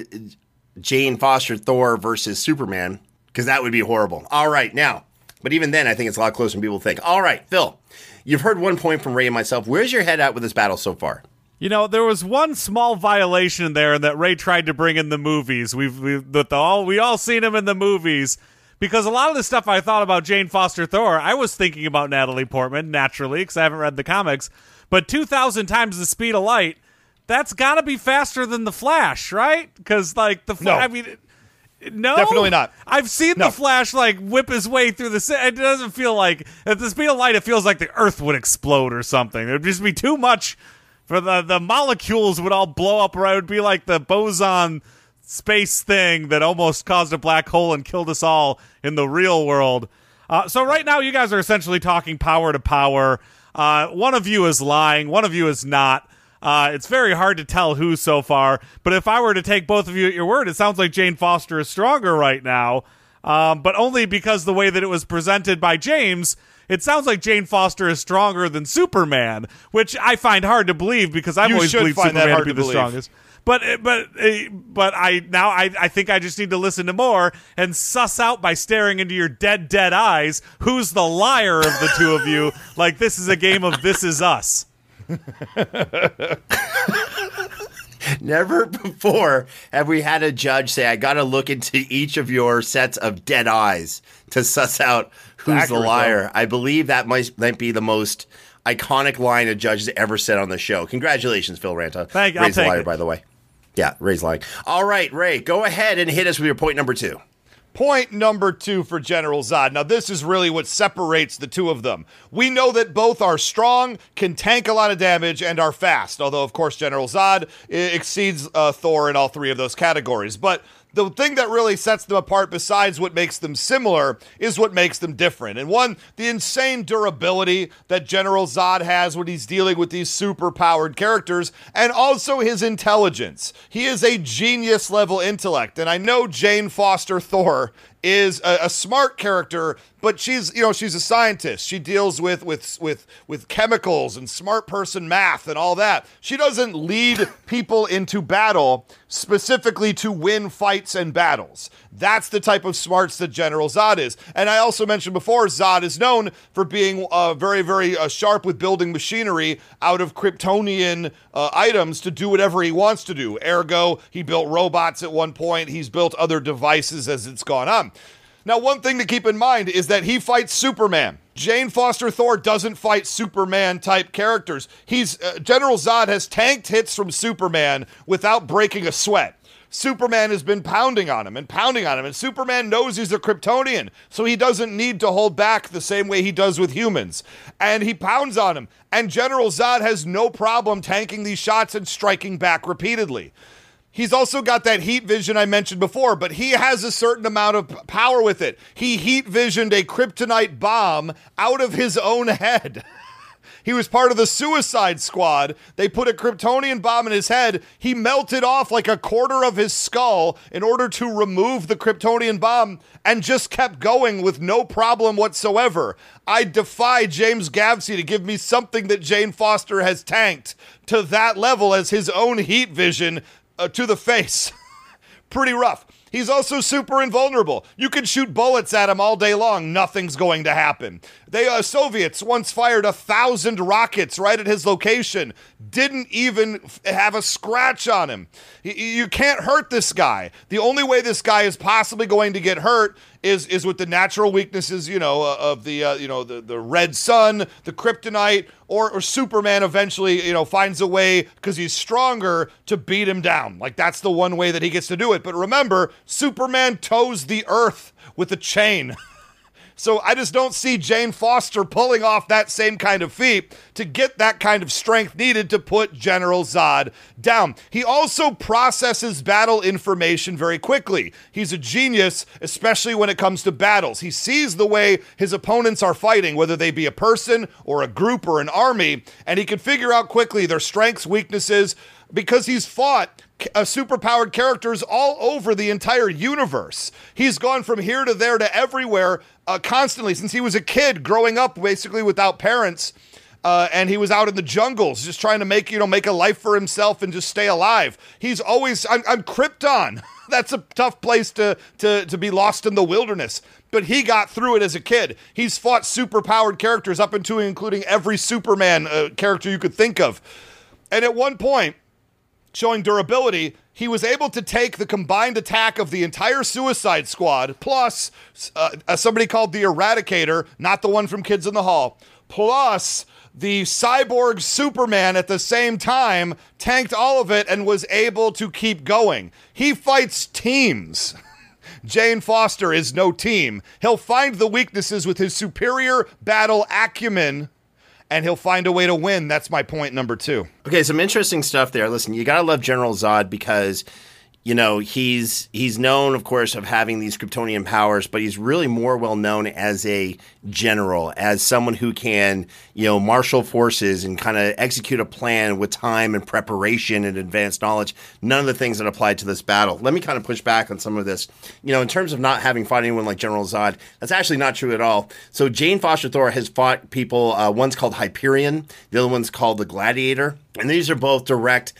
Jane Foster Thor versus Superman, because that would be horrible. All right, now, but even then, I think it's a lot closer than people think. All right, Phil. You've heard one point from Ray and myself. Where's your head at with this battle so far? You know, there was one small violation there that Ray tried to bring in the movies. We've, we've the, the all we all seen him in the movies, because a lot of the stuff I thought about Jane Foster Thor, I was thinking about Natalie Portman naturally because I haven't read the comics. But two thousand times the speed of light, that's got to be faster than the Flash, right? Because like the no. I mean. No, definitely not. I've seen no. the Flash like whip his way through the. It doesn't feel like at the speed of light. It feels like the Earth would explode or something. It'd just be too much, for the the molecules would all blow up, or it would be like the boson space thing that almost caused a black hole and killed us all in the real world. Uh, so right now, you guys are essentially talking power to power. Uh, one of you is lying. One of you is not. Uh, it's very hard to tell who so far. But if I were to take both of you at your word, it sounds like Jane Foster is stronger right now. Um, but only because the way that it was presented by James, it sounds like Jane Foster is stronger than Superman, which I find hard to believe because I've You always should believed find that Superman to hard be to the believe. strongest. But but but I now I, I think I just need to listen to more and suss out by staring into your dead dead eyes who's the liar of the two of you. Like this is a game of This Is Us. Never before have we had a judge say, I got to look into each of your sets of dead eyes to suss out who's Accurate, the liar. though. I believe that might, might be the most iconic line a judge has ever said on the show. Congratulations, Phil Ranta. Thank you. I'll Ray's the take liar, it. by the way. Yeah, Ray's lying. All right, Ray, go ahead and hit us with your point number two. Point number two for General Zod. Now, this is really what separates the two of them. We know that both are strong, can tank a lot of damage, and are fast. Although, of course, General Zod I- exceeds uh, Thor in all three of those categories. But the thing that really sets them apart, besides what makes them similar, is what makes them different. And one, the insane durability that General Zod has when he's dealing with these super-powered characters, and also his intelligence. He is a genius-level intellect, and I know Jane Foster Thor is a, a smart character, but she's, you know, she's a scientist. She deals with with with with chemicals and smart person math and all that. She doesn't lead people into battle specifically to win fights and battles. That's the type of smarts that General Zod is. And I also mentioned before, Zod is known for being uh, very, very uh, sharp with building machinery out of Kryptonian uh, items to do whatever he wants to do. Ergo, he built robots at one point. He's built other devices as it's gone on. Now, one thing to keep in mind is that he fights Superman. Jane Foster Thor doesn't fight Superman-type characters. He's uh, General Zod has tanked hits from Superman without breaking a sweat. Superman has been pounding on him and pounding on him, and Superman knows he's a Kryptonian, so he doesn't need to hold back the same way he does with humans. And he pounds on him, and General Zod has no problem tanking these shots and striking back repeatedly. He's also got that heat vision I mentioned before, but he has a certain amount of power with it. He heat visioned a kryptonite bomb out of his own head. He was part of the Suicide Squad. They put a Kryptonian bomb in his head. He melted off like a quarter of his skull in order to remove the Kryptonian bomb and just kept going with no problem whatsoever. I defy James Gavsey to give me something that Jane Foster has tanked to that level as his own heat vision uh, to the face. Pretty rough. He's also super invulnerable. You can shoot bullets at him all day long. Nothing's going to happen. The uh, Soviets once fired a thousand rockets right at his location. Didn't even f- have a scratch on him. Y- you can't hurt this guy. The only way this guy is possibly going to get hurt is is with the natural weaknesses, you know, uh, of the uh, you know the the red sun, the kryptonite, or or Superman eventually, you know, finds a way because he's stronger to beat him down. Like that's the one way that he gets to do it. But remember, Superman tows the earth with a chain. So I just don't see Jane Foster pulling off that same kind of feat to get that kind of strength needed to put General Zod down. He also processes battle information very quickly. He's a genius, especially when it comes to battles. He sees the way his opponents are fighting, whether they be a person or a group or an army, and he can figure out quickly their strengths, weaknesses, because he's fought uh, superpowered characters all over the entire universe. He's gone from here to there to everywhere uh, constantly since he was a kid growing up basically without parents. Uh, and he was out in the jungles just trying to make, you know, make a life for himself and just stay alive. He's always, I'm, I'm Krypton. That's a tough place to, to, to be lost in the wilderness. But he got through it as a kid. He's fought superpowered characters up into and including every Superman uh, character you could think of. And at one point, showing durability, he was able to take the combined attack of the entire Suicide Squad, plus uh, somebody called the Eradicator, not the one from Kids in the Hall, plus the cyborg Superman at the same time, tanked all of it and was able to keep going. He fights teams. Jane Foster is no team. He'll find the weaknesses with his superior battle acumen and he'll find a way to win. That's my point number two. Okay, some interesting stuff there. Listen, you gotta love General Zod because, you know, he's he's known, of course, of having these Kryptonian powers, but he's really more well known as a general, as someone who can, you know, marshal forces and kind of execute a plan with time and preparation and advanced knowledge. None of the things that apply to this battle. Let me kind of push back on some of this. You know, in terms of not having fought anyone like General Zod, that's actually not true at all. So Jane Foster Thor has fought people. Uh, one's called Hyperion. The other one's called the Gladiator. And these are both direct,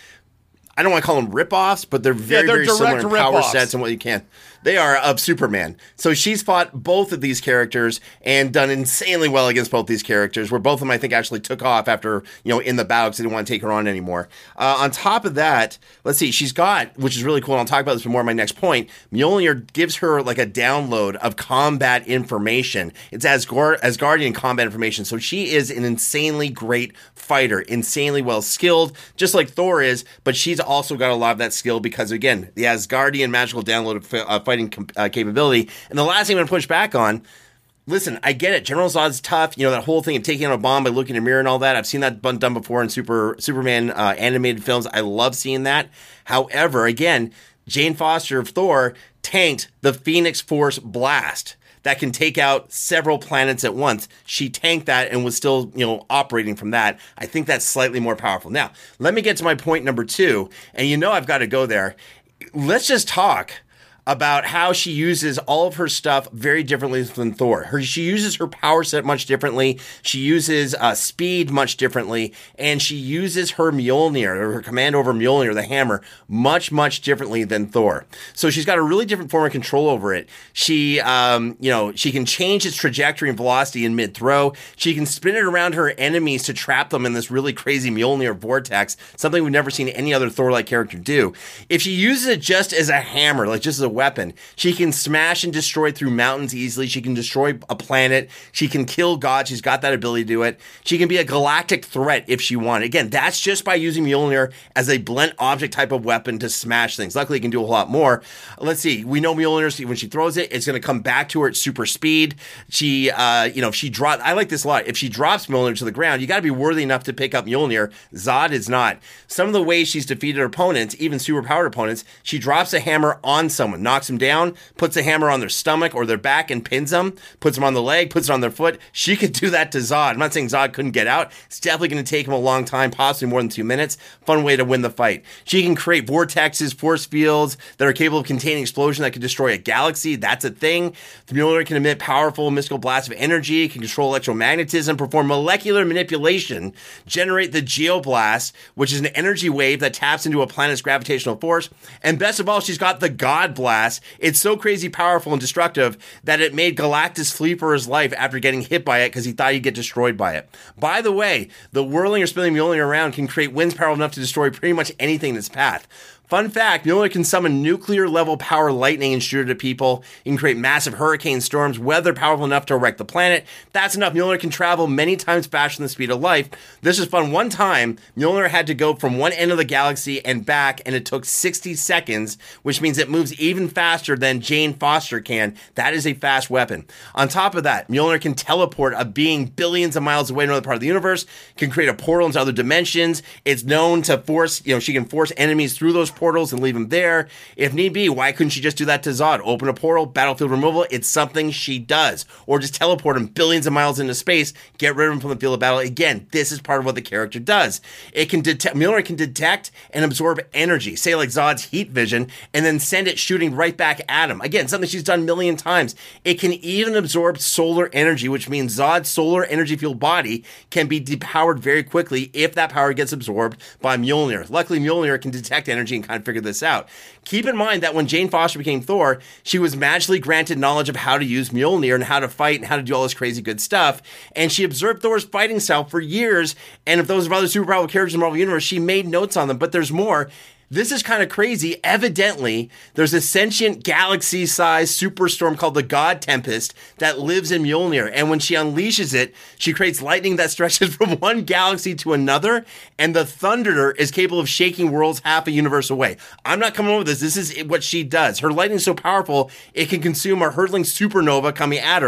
I don't want to call them rip-offs, but they're very, yeah, they're very similar in power rip-offs. Sets and what you can. They are of Superman. So she's fought both of these characters and done insanely well against both these characters, where both of them, I think, actually took off after, you know, in the battle because they didn't want to take her on anymore. Uh, on top of that, let's see, she's got, which is really cool, and I'll talk about this more in my next point, Mjolnir gives her like a download of combat information. It's Asgard- Asgardian combat information. So she is an insanely great fighter, insanely well skilled, just like Thor is, but she's also got a lot of that skill because, again, the Asgardian magical download of uh, fighting comp- uh, capability. And the last thing I'm going to push back on, listen, I get it. General Zod's tough. You know, that whole thing of taking out a bomb by looking in a mirror and all that. I've seen that done before in Super Superman uh, animated films. I love seeing that. However, again, Jane Foster of Thor tanked the Phoenix Force blast that can take out several planets at once. She tanked that and was still, you know, operating from that. I think that's slightly more powerful. Now, let me get to my point number two. And you know I've got to go there. Let's just talk about how she uses all of her stuff very differently than Thor. Her, she uses her power set much differently. She uses uh, speed much differently. And she uses her Mjolnir, or her command over Mjolnir, the hammer, much, much differently than Thor. So she's got a really different form of control over it. She, um, you know, she can change its trajectory and velocity in mid-throw. She can spin it around her enemies to trap them in this really crazy Mjolnir vortex, something we've never seen any other Thor-like character do. If she uses it just as a hammer, like just as a weapon, she can smash and destroy through mountains easily. She can destroy a planet. She can kill God. She's got that ability to do it. She can be a galactic threat if she wanted. Again, that's just by using Mjolnir as a blunt object type of weapon to smash things. Luckily, it can do a whole lot more. Let's see. We know Mjolnir, when she throws it, it's going to come back to her at super speed. She, uh, you know, if she drops, I like this a lot. If she drops Mjolnir to the ground, you got to be worthy enough to pick up Mjolnir. Zod is not. Some of the ways she's defeated her opponents, even superpowered opponents, she drops a hammer on someone, knocks them down, puts a hammer on their stomach or their back and pins them, puts them on the leg, puts it on their foot. She could do that to Zod. I'm not saying Zod couldn't get out. It's definitely going to take him a long time, possibly more than two minutes. Fun way to win the fight. She can create vortexes, force fields that are capable of containing explosion that could destroy a galaxy. That's a thing. The Mjolnir can emit powerful mystical blasts of energy, can control electromagnetism, perform molecular manipulation, generate the geoblast, which is an energy wave that taps into a planet's gravitational force. And best of all, she's got the God Blast. It's so crazy powerful and destructive that it made Galactus flee for his life after getting hit by it because he thought he'd get destroyed by it. By the way, the whirling or spinning Mjolnir around can create winds powerful enough to destroy pretty much anything in its path. Fun fact, Mjolnir can summon nuclear-level power lightning and shoot it at people. It can create massive hurricane storms, weather powerful enough to wreck the planet. That's enough. Mjolnir can travel many times faster than the speed of light. This is fun. One time, Mjolnir had to go from one end of the galaxy and back, and it took sixty seconds, which means it moves even faster than Jane Foster can. That is a fast weapon. On top of that, Mjolnir can teleport a being billions of miles away to another part of the universe, can create a portal into other dimensions. It's known to force, you know, she can force enemies through those portals and leave them there. If need be, why couldn't she just do that to Zod? Open a portal, battlefield removal. It's something she does. Or just teleport him billions of miles into space, get rid of him from the field of battle. Again, this is part of what the character does. It can detect, Mjolnir can detect and absorb energy, say like Zod's heat vision, and then send it shooting right back at him. Again, something she's done a million times. It can even absorb solar energy, which means Zod's solar energy fueled body can be depowered very quickly if that power gets absorbed by Mjolnir. Luckily, Mjolnir can detect energy and kind of figure this out. Keep in mind that when Jane Foster became Thor, she was magically granted knowledge of how to use Mjolnir and how to fight and how to do all this crazy good stuff. And she observed Thor's fighting style for years. And if those are other super powerful characters in the Marvel Universe, she made notes on them. But there's more. This is kind of crazy. Evidently, there's a sentient galaxy-sized superstorm called the God Tempest that lives in Mjolnir. And when she unleashes it, she creates lightning that stretches from one galaxy to another. And the Thunderer is capable of shaking worlds half a universe away. I'm not coming up with this. This is what she does. Her lightning is so powerful, it can consume a hurtling supernova coming at her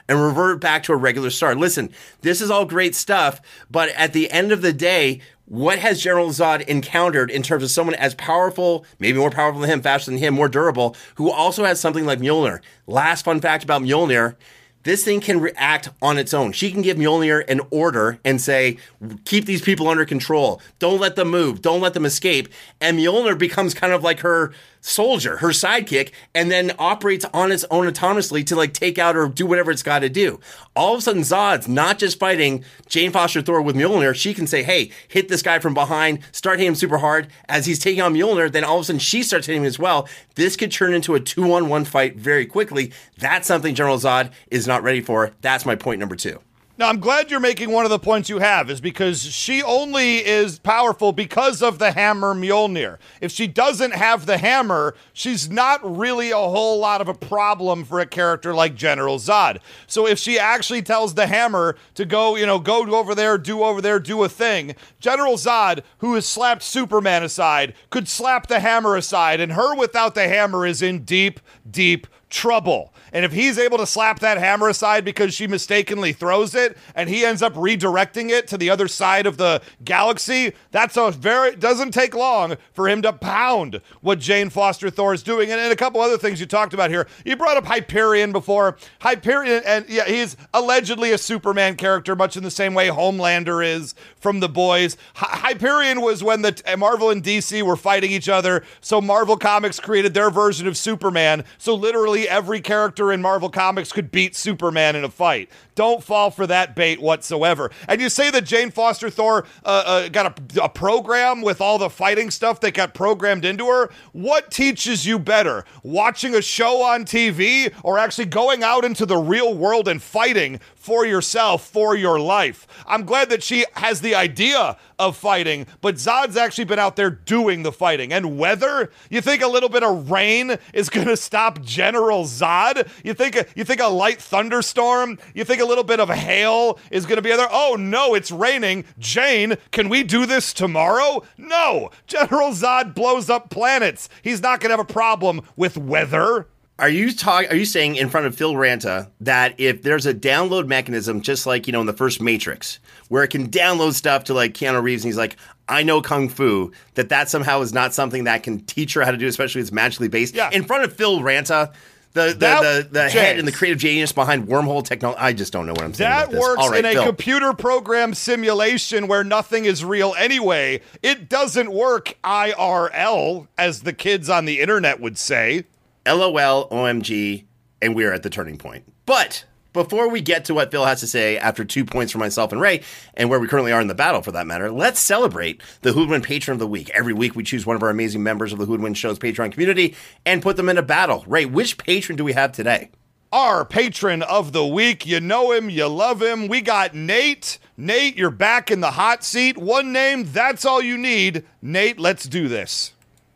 and revert back to a regular star. Listen, this is all great stuff, but at the end of the day, what has General Zod encountered in terms of someone as powerful, maybe more powerful than him, faster than him, more durable, who also has something like Mjolnir? Last fun fact about Mjolnir, this thing can react on its own. She can give Mjolnir an order and say, keep these people under control. Don't let them move. Don't let them escape. And Mjolnir becomes kind of like her soldier, her sidekick, and then operates on its own autonomously to like take out or do whatever it's got to do. All of a sudden, Zod's not just fighting Jane Foster Thor with Mjolnir. She can say, hey, hit this guy from behind, start hitting him super hard. As he's taking on Mjolnir, then all of a sudden she starts hitting him as well. This could turn into a two-on-one fight very quickly. That's something General Zod is not ready for. That's my point number two. Now, I'm glad you're making one of the points you have, is because she only is powerful because of the hammer Mjolnir. If she doesn't have the hammer, she's not really a whole lot of a problem for a character like General Zod. So if she actually tells the hammer to go, you know, go over there, do over there, do a thing, General Zod, who has slapped Superman aside, could slap the hammer aside, and her without the hammer is in deep, deep trouble. And if he's able to slap that hammer aside because she mistakenly throws it and he ends up redirecting it to the other side of the galaxy, that's a very, it doesn't take long for him to pound what Jane Foster Thor is doing. And, and a couple other things you talked about here. You brought up Hyperion before. Hyperion, and yeah, he's allegedly a Superman character, much in the same way Homelander is from The Boys. Hy- Hyperion was when the uh, Marvel and D C were fighting each other. So Marvel Comics created their version of Superman. So literally every character in Marvel Comics could beat Superman in a fight. Don't fall for that bait whatsoever. And you say that Jane Foster Thor uh, uh, got a, a program with all the fighting stuff that got programmed into her. What teaches you better, watching a show on T V or actually going out into the real world and fighting for yourself, for your life? I'm glad that she has the idea of fighting, but Zod's actually been out there doing the fighting. And weather, you think a little bit of rain is going to stop General Zod? You think a, you think a light thunderstorm? You think a little bit of hail is going to be there? Oh no, it's raining. Jane, can we do this tomorrow? No, General Zod blows up planets. He's not going to have a problem with weather. Are you talking? Are you saying in front of Phil Ranta that if there's a download mechanism, just like, you know, in the first Matrix, where it can download stuff to like Keanu Reeves and he's like, I know Kung Fu, that that somehow is not something that can teach her how to do, especially if it's magically based? Yeah. In front of Phil Ranta, the the That- the, the James. head and the creative genius behind wormhole technology, I just don't know what I'm saying That about this. works All right, in a Phil. computer program simulation where nothing is real anyway. It doesn't work I R L, as the kids on the internet would say. LOL, O M G, and we're at the turning point. But before we get to what Phil has to say after two points for myself and Ray, and where we currently are in the battle for that matter, let's celebrate the Hoodwin Patron of the Week. Every week we choose one of our amazing members of the Hoodwin Show's Patreon community and put them in a battle. Ray, which patron do we have today? Our patron of the week. You know him, you love him. We got Nate. Nate, you're back in the hot seat. One name, that's all you need. Nate, let's do this.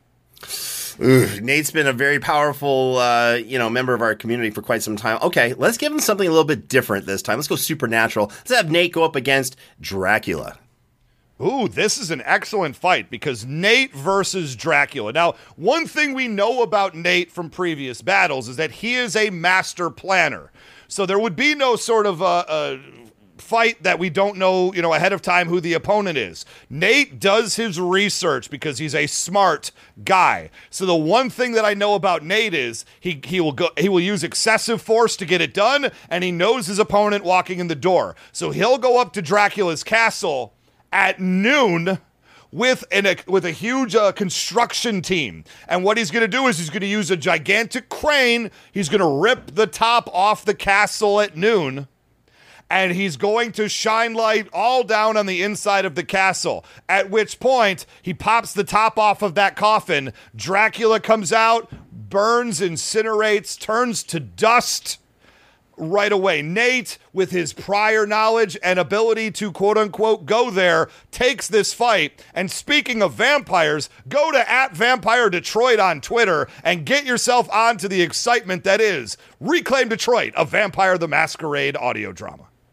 Ugh, Nate's been a very powerful, uh, you know, member of our community for quite some time. Okay, let's give him something a little bit different this time. Let's go supernatural. Let's have Nate go up against Dracula. Ooh, this is an excellent fight because Nate versus Dracula. Now, one thing we know about Nate from previous battles is that he is a master planner. So there would be no sort of uh, uh, fight that we don't know, you know, ahead of time who the opponent is. Nate does his research because he's a smart guy. So the one thing that I know about Nate is he he will go he will use excessive force to get it done, and he knows his opponent walking in the door. So he'll go up to Dracula's castle at noon with an, a, with a huge uh, construction team. And what he's going to do is he's going to use a gigantic crane. He's going to rip the top off the castle at noon. And he's going to shine light all down on the inside of the castle. At which point, he pops the top off of that coffin. Dracula comes out, burns, incinerates, turns to dust right away. Nate, with his prior knowledge and ability to quote-unquote go there, takes this fight. And speaking of vampires, go to at Vampire Detroit on Twitter and get yourself onto the excitement that is Reclaim Detroit, a Vampire the Masquerade audio drama.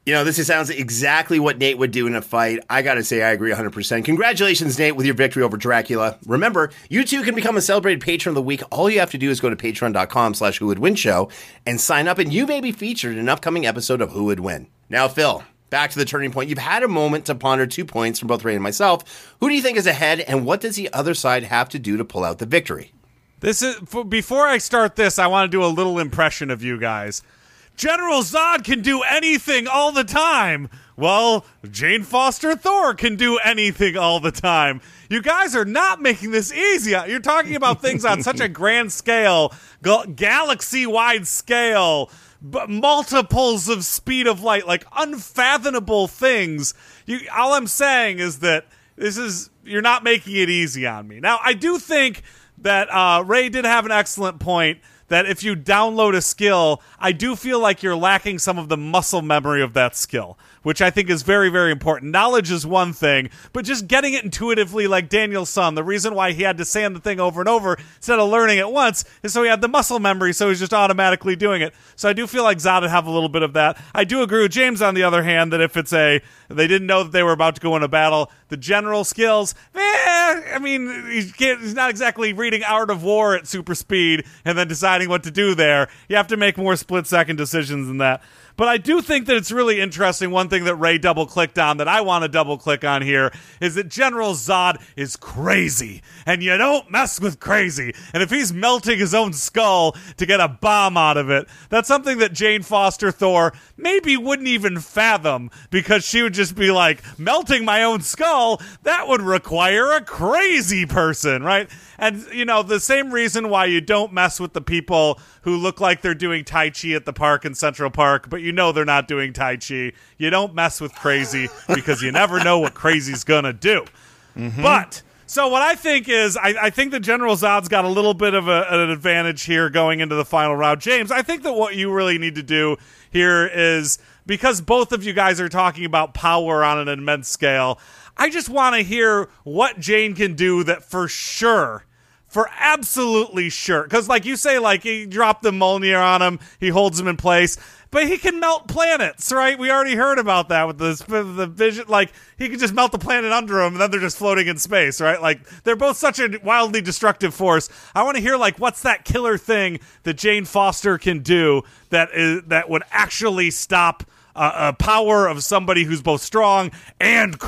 You know, this sounds exactly what Nate would do in a fight. I gotta say, I agree one hundred percent. Congratulations, Nate, with your victory over Dracula. Remember, you too can become a celebrated patron of the week. All you have to do is go to patreon.com slash Who Would Win Show and sign up, and you may be featured in an upcoming episode of Who Would Win. Now, Phil, back to the turning point. You've had a moment to ponder two points from both Ray and myself. Who do you think is ahead, and what does the other side have to do to pull out the victory? This is for, before I start this, I want to do a little impression of you guys. General Zod can do anything all the time. Well, Jane Foster Thor can do anything all the time. You guys are not making this easy. You're talking about things on such a grand scale, gal- galaxy-wide scale, b- multiples of speed of light, like unfathomable things. You, all I'm saying is that this is you're not making it easy on me. Now, I do think that uh, Ray did have an excellent point, that if you download a skill, I do feel like you're lacking some of the muscle memory of that skill, which I think is very, very important. Knowledge is one thing, but just getting it intuitively like Daniel's son, the reason why he had to say the thing over and over instead of learning it once is so he had the muscle memory, so he's just automatically doing it. So I do feel like Zod would have a little bit of that. I do agree with James, on the other hand, that if it's a, they didn't know that they were about to go in a battle, the general skills, eh, I mean, he can't, he's not exactly reading Art of War at super speed and then deciding what to do there. You have to make more split-second decisions than that. But I do think that it's really interesting. One thing that Ray double-clicked on that I want to double-click on here is that General Zod is crazy. And you don't mess with crazy. And if he's melting his own skull to get a bomb out of it, that's something that Jane Foster Thor maybe wouldn't even fathom, because she would just be like, melting my own skull, that would require a crazy person, right? And, you know, the same reason why you don't mess with the people who look like they're doing Tai Chi at the park in Central Park, but you know they're not doing Tai Chi. You don't mess with crazy because you never know what crazy's gonna do. Mm-hmm. But, so what I think is, I, I think that General Zod's got a little bit of a, an advantage here going into the final round. James, I think that what you really need to do here is, because both of you guys are talking about power on an immense scale, I just want to hear what Jane can do that for sure, for absolutely sure. Because like you say, like he dropped the Mjolnir on him, he holds him in place, but he can melt planets, right? We already heard about that with the, the vision. Like he can just melt the planet under him and then they're just floating in space, right? Like they're both such a wildly destructive force. I want to hear like what's that killer thing that Jane Foster can do that is that would actually stop Uh, a power of somebody who's both strong and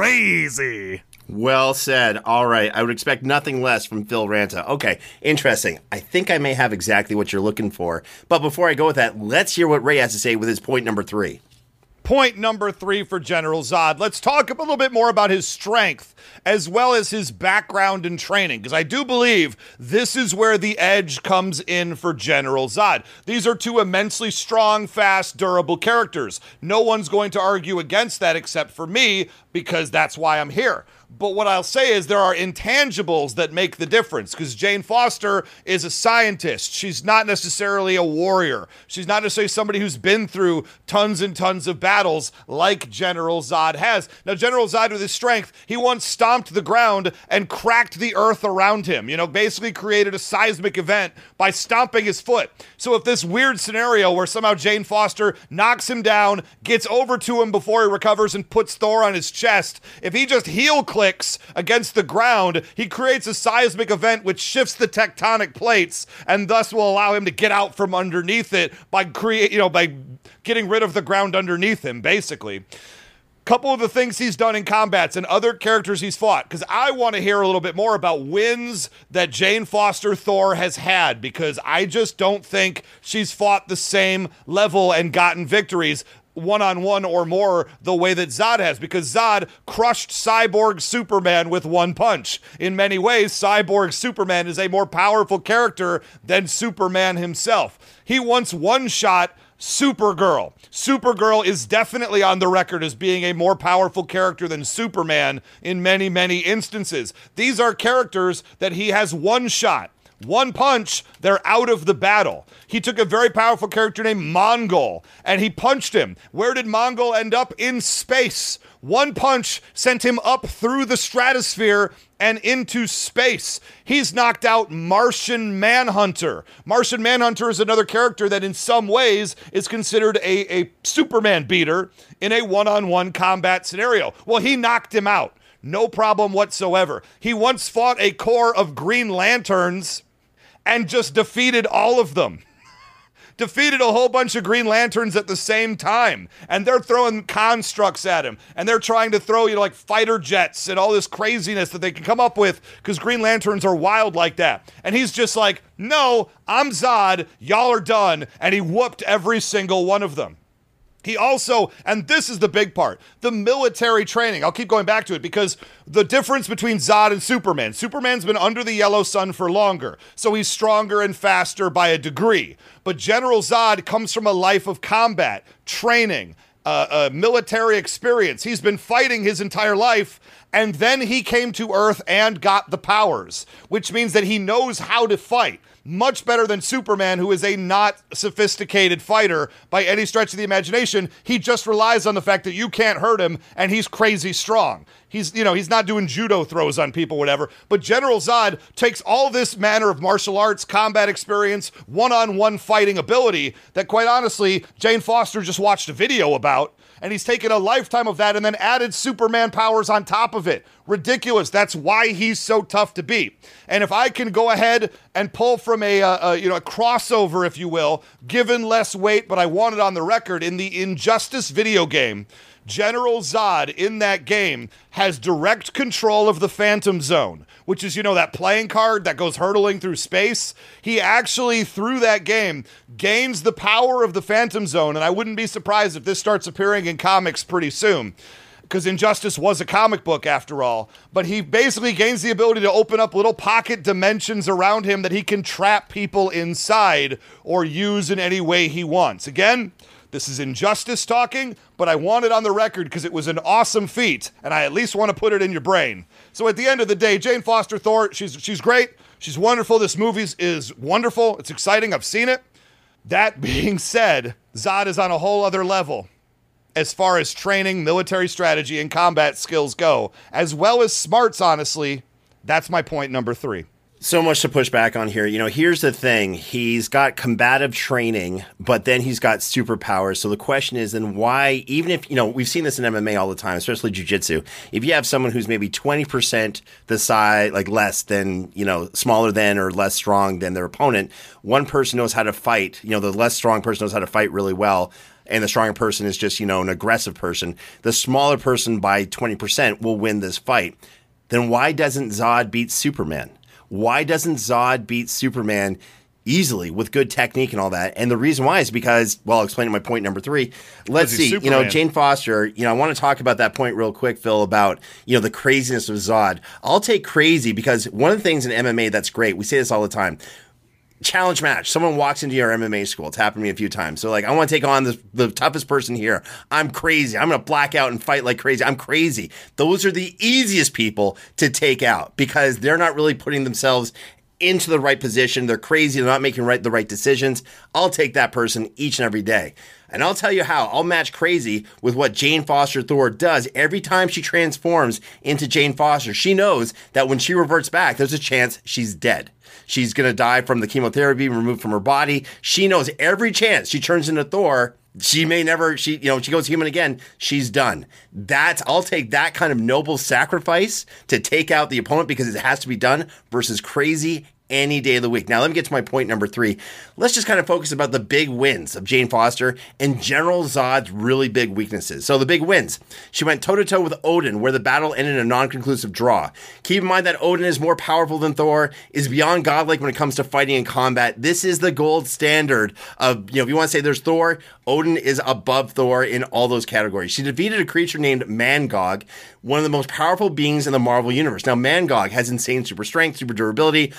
crazy. Well said. All right. I would expect nothing less from Phil Ranta. Okay. Interesting. I think I may have exactly what you're looking for. But before I go with that, let's hear what Ray has to say with his point number three. Point number three for General Zod. Let's talk a little bit more about his strength as well as his background and training, because I do believe this is where the edge comes in for General Zod. These are two immensely strong, fast, durable characters. No one's going to argue against that except for me, because that's why I'm here. But what I'll say is there are intangibles that make the difference, because Jane Foster is a scientist. She's not necessarily a warrior. She's not necessarily somebody who's been through tons and tons of battles like General Zod has. Now, General Zod, with his strength, he once stomped the ground and cracked the earth around him, you know, basically created a seismic event by stomping his foot. So if this weird scenario where somehow Jane Foster knocks him down, gets over to him before he recovers and puts Thor on his chest, if he just heel clicks against the ground, he creates a seismic event which shifts the tectonic plates and thus will allow him to get out from underneath it by create, you know, by getting rid of the ground underneath him, basically. Couple of the things he's done in combats and other characters he's fought, because I want to hear a little bit more about wins that Jane Foster Thor has had, because I just don't think she's fought the same level and gotten victories one-on-one or more the way that Zod has, because Zod crushed Cyborg Superman with one punch. In many ways, Cyborg Superman is a more powerful character than Superman himself. He once one-shot Supergirl. Supergirl is definitely on the record as being a more powerful character than Superman in many, many instances. These are characters that he has one-shot. One punch, they're out of the battle. He took a very powerful character named Mongol, and he punched him. Where did Mongol end up? In space. One punch sent him up through the stratosphere and into space. He's knocked out Martian Manhunter. Martian Manhunter is another character that in some ways is considered a, a Superman beater in a one-on-one combat scenario. Well, he knocked him out. No problem whatsoever. He once fought a corps of Green Lanterns and just defeated all of them. Defeated a whole bunch of Green Lanterns at the same time. And they're throwing constructs at him. And they're trying to throw, you know, like fighter jets and all this craziness that they can come up with because Green Lanterns are wild like that. And he's just like, no, I'm Zod. Y'all are done. And he whooped every single one of them. He also, and this is the big part, the military training. I'll keep going back to it because the difference between Zod and Superman. Superman's been under the yellow sun for longer, so he's stronger and faster by a degree. But General Zod comes from a life of combat, training, uh, uh, military experience. He's been fighting his entire life, and then he came to Earth and got the powers, which means that he knows how to fight. Much better than Superman, who is a not sophisticated fighter by any stretch of the imagination. He just relies on the fact that you can't hurt him, and he's crazy strong. He's, you know, he's not doing judo throws on people, whatever. But General Zod takes all this manner of martial arts, combat experience, one-on-one fighting ability that, quite honestly, Jane Foster just watched a video about, and he's taken a lifetime of that and then added Superman powers on top of it. Ridiculous. That's why he's so tough to beat. And if I can go ahead and pull from a, uh, a you know a crossover, if you will, given less weight, but I want it on the record, in the Injustice video game, General Zod in that game has direct control of the Phantom Zone, which is, you know, that playing card that goes hurtling through space. He actually, through that game, gains the power of the Phantom Zone, and I wouldn't be surprised if this starts appearing in comics pretty soon, because Injustice was a comic book after all. But he basically gains the ability to open up little pocket dimensions around him that he can trap people inside or use in any way he wants. Again, this is Injustice talking, but I want it on the record because it was an awesome feat, and I at least want to put it in your brain. So at the end of the day, Jane Foster Thor, she's she's great. She's wonderful. This movie is wonderful. It's exciting. I've seen it. That being said, Zod is on a whole other level as far as training, military strategy, and combat skills go, as well as smarts, honestly. That's my point number three. So much to push back on here. You know, here's the thing. He's got combative training, but then he's got superpowers. So the question is then why, even if, you know, we've seen this in M M A all the time, especially jiu-jitsu. If you have someone who's maybe twenty percent the size, like less than, you know, smaller than or less strong than their opponent, one person knows how to fight. You know, the less strong person knows how to fight really well, and the stronger person is just, you know, an aggressive person. The smaller person by twenty percent will win this fight. Then why doesn't Zod beat Superman? Why doesn't Zod beat Superman easily with good technique and all that? And the reason why is because, well, I'll explain my point number three. Let's see, Superman. You know, Jane Foster, you know, I want to talk about that point real quick, Phil, about, you know, the craziness of Zod. I'll take crazy because one of the things in M M A that's great, we say this all the time, challenge match. Someone walks into your M M A school. It's happened to me a few times. So, like, I want to take on the, the toughest person here. I'm crazy. I'm going to black out and fight like crazy. I'm crazy. Those are the easiest people to take out because they're not really putting themselves into the right position. They're crazy. They're not making right the right decisions. I'll take that person each and every day. And I'll tell you how. I'll match crazy with what Jane Foster Thor does every time she transforms into Jane Foster. She knows that when she reverts back, there's a chance she's dead. She's going to die from the chemotherapy removed from her body. She knows every chance she turns into Thor, she may never, she, you know, she goes human again, she's done. That's, I'll take that kind of noble sacrifice to take out the opponent because it has to be done versus crazy any day of the week. Now, let me get to my point number three. Let's just kind of focus about the big wins of Jane Foster and General Zod's really big weaknesses. So the big wins. She went toe-to-toe with Odin, where the battle ended in a non-conclusive draw. Keep in mind that Odin is more powerful than Thor, is beyond godlike when it comes to fighting and combat. This is the gold standard of, you know, if you want to say there's Thor, Odin is above Thor in all those categories. She defeated a creature named Mangog, one of the most powerful beings in the Marvel Universe. Now, Mangog has insane super strength, super durability, a host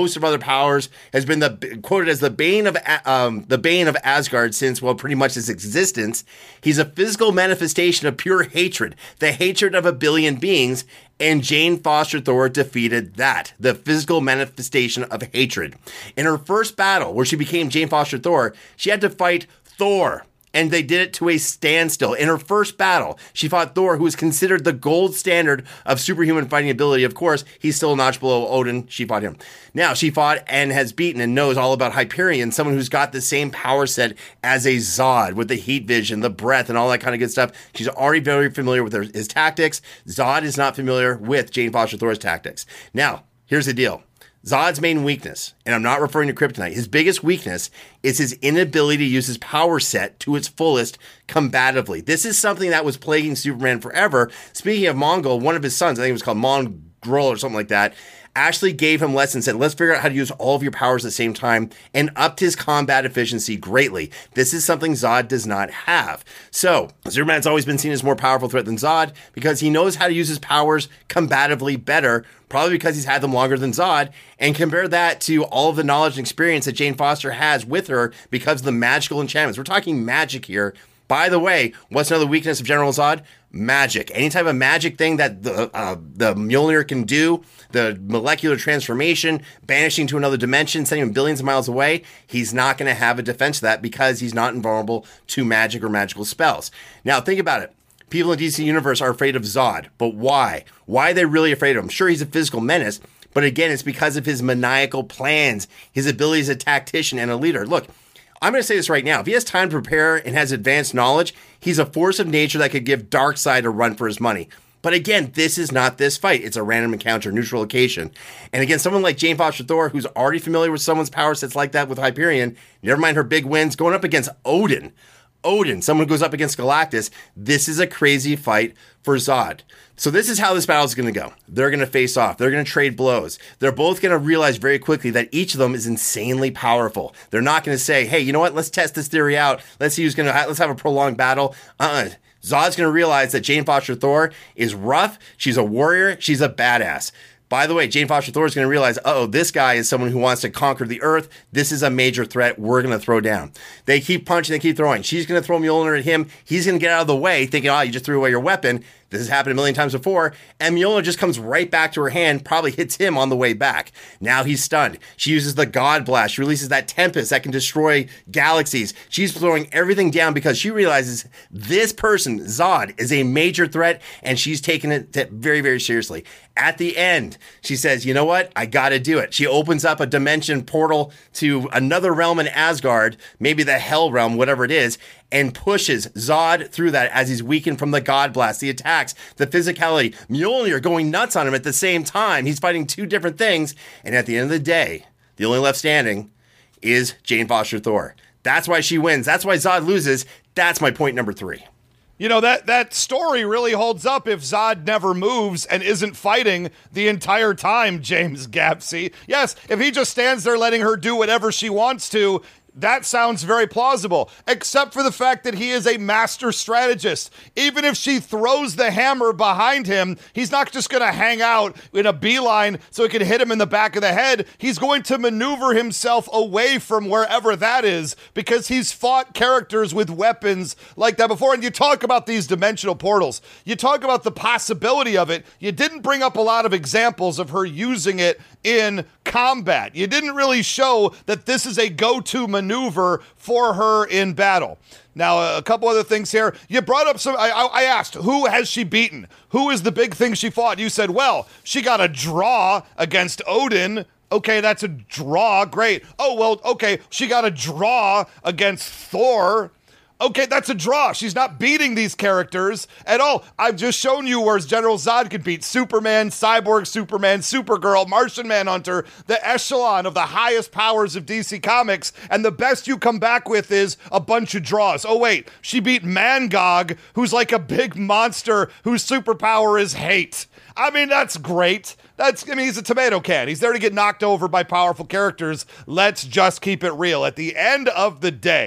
host of other powers, has been the quoted as the bane of um, the bane of Asgard since, well, pretty much its existence. He's a physical manifestation of pure hatred, the hatred of a billion beings, and Jane Foster Thor defeated that, the physical manifestation of hatred. In her first battle, where she became Jane Foster Thor, she had to fight Thor. And they did it to a standstill. In her first battle, she fought Thor, who is considered the gold standard of superhuman fighting ability. Of course, he's still a notch below Odin. She fought him. Now, she fought and has beaten and knows all about Hyperion, someone who's got the same power set as a Zod, with the heat vision, the breath, and all that kind of good stuff. She's already very familiar with her, his tactics. Zod is not familiar with Jane Foster Thor's tactics. Now, here's the deal. Zod's main weakness, and I'm not referring to kryptonite, his biggest weakness is his inability to use his power set to its fullest combatively. This is something that was plaguing Superman forever. Speaking of Mongul, one of his sons, I think it was called Mongrel or something like that, actually gave him lessons, said, let's figure out how to use all of your powers at the same time, and upped his combat efficiency greatly. This is something Zod does not have. So, Superman's always been seen as a more powerful threat than Zod because he knows how to use his powers combatively better, probably because he's had them longer than Zod, and compare that to all of the knowledge and experience that Jane Foster has with her because of the magical enchantments. We're talking magic here. By the way, what's another weakness of General Zod? Magic. Any type of magic thing that the uh, the Mjolnir can do, the molecular transformation, banishing to another dimension, sending him billions of miles away, he's not going to have a defense to that because he's not invulnerable to magic or magical spells. Now, think about it. People in D C Universe are afraid of Zod, but why? Why are they really afraid of him? Sure, he's a physical menace, but again, it's because of his maniacal plans, his ability as a tactician and a leader. Look, I'm going to say this right now. If he has time to prepare and has advanced knowledge, he's a force of nature that could give Darkseid a run for his money. But again, this is not this fight. It's a random encounter, neutral location. And again, someone like Jane Foster Thor, who's already familiar with someone's power sets like that with Hyperion, never mind her big wins, going up against Odin. Odin, someone who goes up against Galactus. This is a crazy fight for Zod. So this is how this battle is going to go. They're going to face off. They're going to trade blows. They're both going to realize very quickly that each of them is insanely powerful. They're not going to say, hey, you know what? Let's test this theory out. Let's see who's going to, ha- let's have a prolonged battle. Uh-uh. Zod's going to realize that Jane Foster Thor is rough. She's a warrior. She's a badass. By the way, Jane Foster Thor is going to realize, uh-oh, this guy is someone who wants to conquer the Earth. This is a major threat. We're going to throw down. They keep punching. They keep throwing. She's going to throw Mjolnir at him. He's going to get out of the way, thinking, oh, you just threw away your weapon. This has happened a million times before. And Mjolnir just comes right back to her hand, probably hits him on the way back. Now he's stunned. She uses the God Blast. She releases that Tempest that can destroy galaxies. She's throwing everything down because she realizes this person, Zod, is a major threat, and she's taking it very, very seriously. At the end, she says, you know what? I got to do it. She opens up a dimension portal to another realm in Asgard, maybe the Hell realm, whatever it is, and pushes Zod through that as he's weakened from the God Blast, the attacks, the physicality. Mjolnir going nuts on him at the same time. He's fighting two different things. And at the end of the day, the only left standing is Jane Foster Thor. That's why she wins. That's why Zod loses. That's my point number three. You know, that, that story really holds up if Zod never moves and isn't fighting the entire time, James Gapsy. Yes, if he just stands there letting her do whatever she wants to, that sounds very plausible, except for the fact that he is a master strategist. Even if she throws the hammer behind him, he's not just going to hang out in a beeline so it can hit him in the back of the head. He's going to maneuver himself away from wherever that is because he's fought characters with weapons like that before. And you talk about these dimensional portals. You talk about the possibility of it. You didn't bring up a lot of examples of her using it in combat. You didn't really show that this is a go-to maneuver for her in battle. Now, a couple other things here. You brought up some, I, I asked, who has she beaten? Who is the big thing she fought? You said, well, she got a draw against Odin. Okay, that's a draw. Great. Oh, well, okay, she got a draw against Thor. Okay, that's a draw. She's not beating these characters at all. I've just shown you where General Zod could beat Superman, Cyborg Superman, Supergirl, Martian Manhunter, the echelon of the highest powers of D C Comics, and the best you come back with is a bunch of draws. Oh, wait, she beat Mangog, who's like a big monster whose superpower is hate. I mean, that's great. That's, I mean, he's a tomato can. He's there to get knocked over by powerful characters. Let's just keep it real. At the end of the day,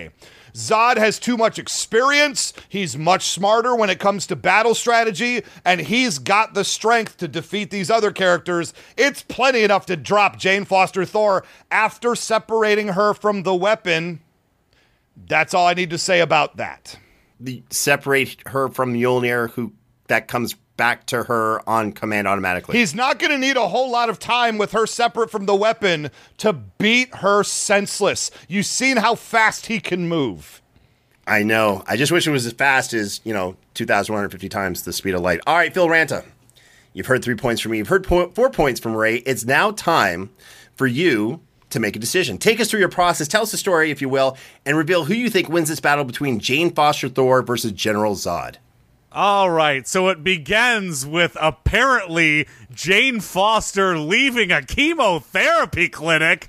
Zod has too much experience, he's much smarter when it comes to battle strategy, and he's got the strength to defeat these other characters. It's plenty enough to drop Jane Foster Thor after separating her from the weapon. That's all I need to say about that. The separate her from Mjolnir, who that comes back to her on command automatically. He's not going to need a whole lot of time with her separate from the weapon to beat her senseless. You've seen how fast he can move. I know. I just wish it was as fast as, you know, two thousand one hundred fifty times the speed of light. All right, Phil Ranta. You've heard three points from me. You've heard po- four points from Ray. It's now time for you to make a decision. Take us through your process. Tell us the story, if you will, and reveal who you think wins this battle between Jane Foster Thor versus General Zod. All right, so it begins with apparently Jane Foster leaving a chemotherapy clinic.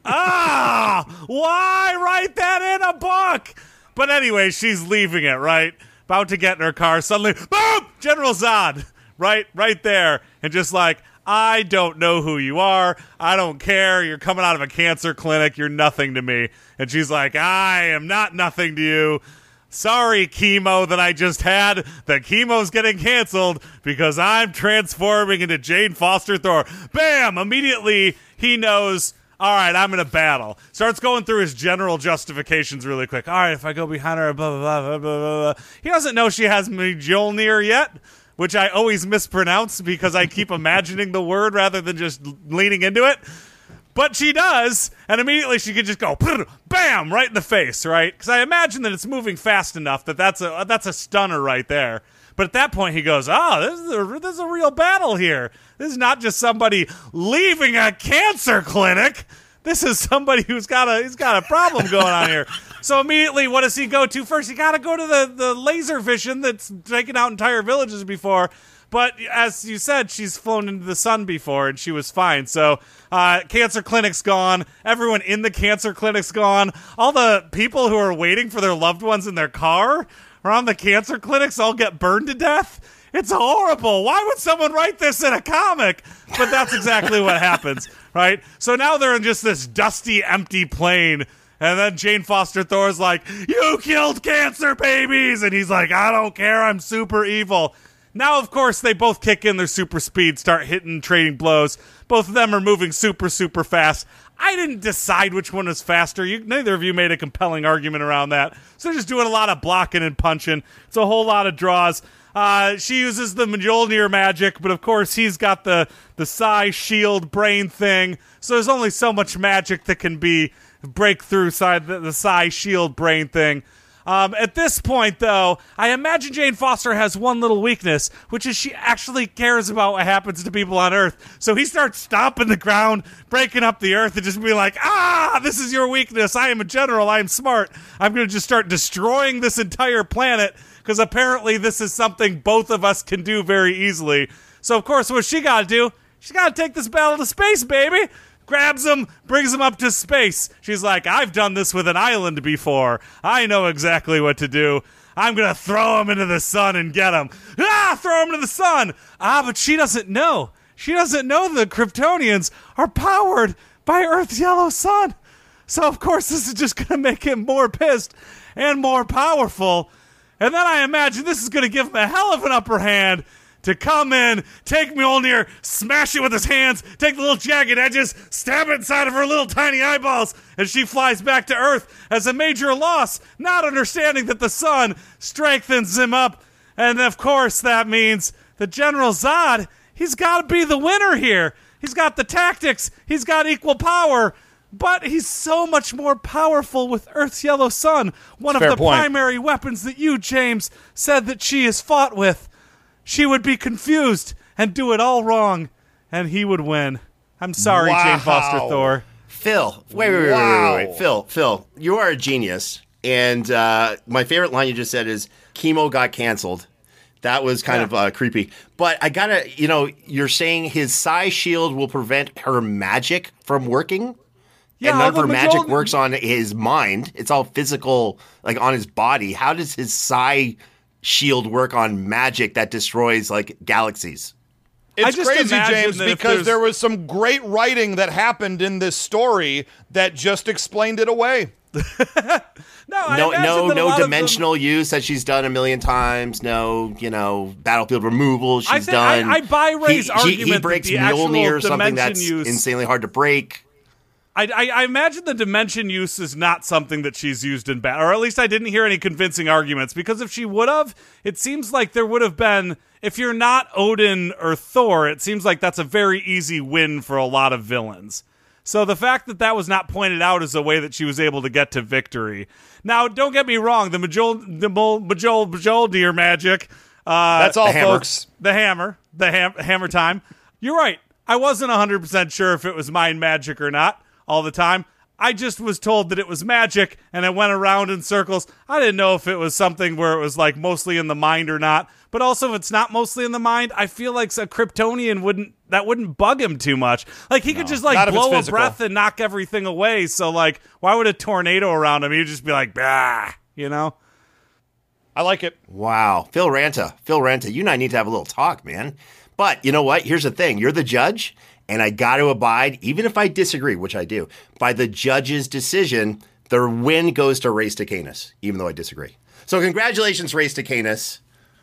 Ah, why write that in a book? But anyway, she's leaving it, right? About to get in her car, suddenly, boom, General Zod, right, right there. And just like, I don't know who you are. I don't care. You're coming out of a cancer clinic. You're nothing to me. And she's like, I am not nothing to you. Sorry, chemo that I just had. The chemo's getting canceled because I'm transforming into Jane Foster Thor. Bam! Immediately, he knows, all right, I'm in a battle. Starts going through his general justifications really quick. All right, if I go behind her, blah, blah, blah, blah, blah, blah. He doesn't know she has Mjolnir yet, which I always mispronounce because I keep imagining the word rather than just leaning into it. But she does, and immediately she can just go, bam, right in the face, right? Because I imagine that it's moving fast enough that that's a that's a stunner right there. But at that point, he goes, oh, this is a, this is a real battle here. This is not just somebody leaving a cancer clinic. This is somebody who's got a he's got a problem going on here. So immediately, what does he go to first? He got to go to the, the laser vision that's taken out entire villages before. But as you said, she's flown into the sun before, and she was fine. So uh, cancer clinic's gone. Everyone in the cancer clinic's gone. All the people who are waiting for their loved ones in their car around the cancer clinics all get burned to death. It's horrible. Why would someone write this in a comic? But that's exactly what happens, right? So now they're in just this dusty, empty plane. And then Jane Foster Thor's like, you killed cancer babies! And he's like, I don't care. I'm super evil. Now, of course, they both kick in their super speed, start hitting, trading blows. Both of them are moving super, super fast. I didn't decide which one was faster. You, neither of you made a compelling argument around that. So they're just doing a lot of blocking and punching. It's a whole lot of draws. Uh, she uses the Mjolnir magic, but of course he's got the, the Psi shield brain thing. So there's only so much magic that can be break through side the, the Psi shield brain thing. Um, at this point, though, I imagine Jane Foster has one little weakness, which is she actually cares about what happens to people on Earth. So he starts stomping the ground, breaking up the Earth, and just be like, ah, this is your weakness. I am a general. I am smart. I'm going to just start destroying this entire planet because apparently this is something both of us can do very easily. So, of course, what she got to do, she got to take this battle to space, baby. Grabs him, brings him up to space. She's like, I've done this with an island before. I know exactly what to do. I'm going to throw him into the sun and get him. Ah, throw him into the sun. Ah, but she doesn't know. She doesn't know the Kryptonians are powered by Earth's yellow sun. So, of course, this is just going to make him more pissed and more powerful. And then I imagine this is going to give him a hell of an upper hand to come in, take Mjolnir, smash it with his hands, take the little jagged edges, stab it inside of her little tiny eyeballs, and she flies back to Earth as a major loss, not understanding that the sun strengthens him up. And of course, that means that General Zod, he's got to be the winner here. He's got the tactics, he's got equal power, but he's so much more powerful with Earth's yellow sun, one Fair of the point. primary weapons that you, James, said that she has fought with. She would be confused and do it all wrong, and he would win. I'm sorry, Wow. Jane Foster Thor. Phil, wait, wait, wait, Wow. wait, wait, wait. Phil, Phil, you are a genius. And uh, my favorite line you just said is, chemo got canceled. That was kind Yeah. of uh, creepy. But I gotta, you know, you're saying his Psi shield will prevent her magic from working? Yeah, and none of all her the magic Mjolnir- works on his mind. It's all physical, like on his body. How does his Psi shield work on magic that destroys, like, galaxies? I It's just crazy, imagine James, that if because there's- there was some great writing that happened in this story that just explained it away. No, I no, imagine no, that a no lot of dimensional them- use that she's done a million times. No, you know, battlefield removal she's I think- done. I- I buy Ray's he, argument He, he that breaks the actual Mjolnir, something dimension that's use- insanely hard to break. I, I, I imagine the dimension use is not something that she's used in battle, or at least I didn't hear any convincing arguments, because if she would have, it seems like there would have been, if you're not Odin or Thor, it seems like that's a very easy win for a lot of villains. So the fact that that was not pointed out as a way that she was able to get to victory. Now, don't get me wrong, the Majol, the Majol, Mjolnir magic. Uh, That's all, the hammer, folks. The hammer. The ham, hammer time. You're right. I wasn't one hundred percent sure if it was mind magic or not all the time. I just was told that it was magic, and it went around in circles. I didn't know if it was something where it was like mostly in the mind or not. But also, if it's not mostly in the mind, I feel like a Kryptonian wouldn't that wouldn't bug him too much. Like he could just like not if it's blow a physical. breath and knock everything away. So like, why would a tornado around him? He'd just be like, bah, you know. I like it. Wow. Phil Ranta. Phil Ranta, you and I need to have a little talk, man. But you know what? Here's the thing. You're the judge, and I got to abide, even if I disagree, which I do, by the judge's decision. The win goes to Race to Canis, even though I disagree. So congratulations, Race to Canis.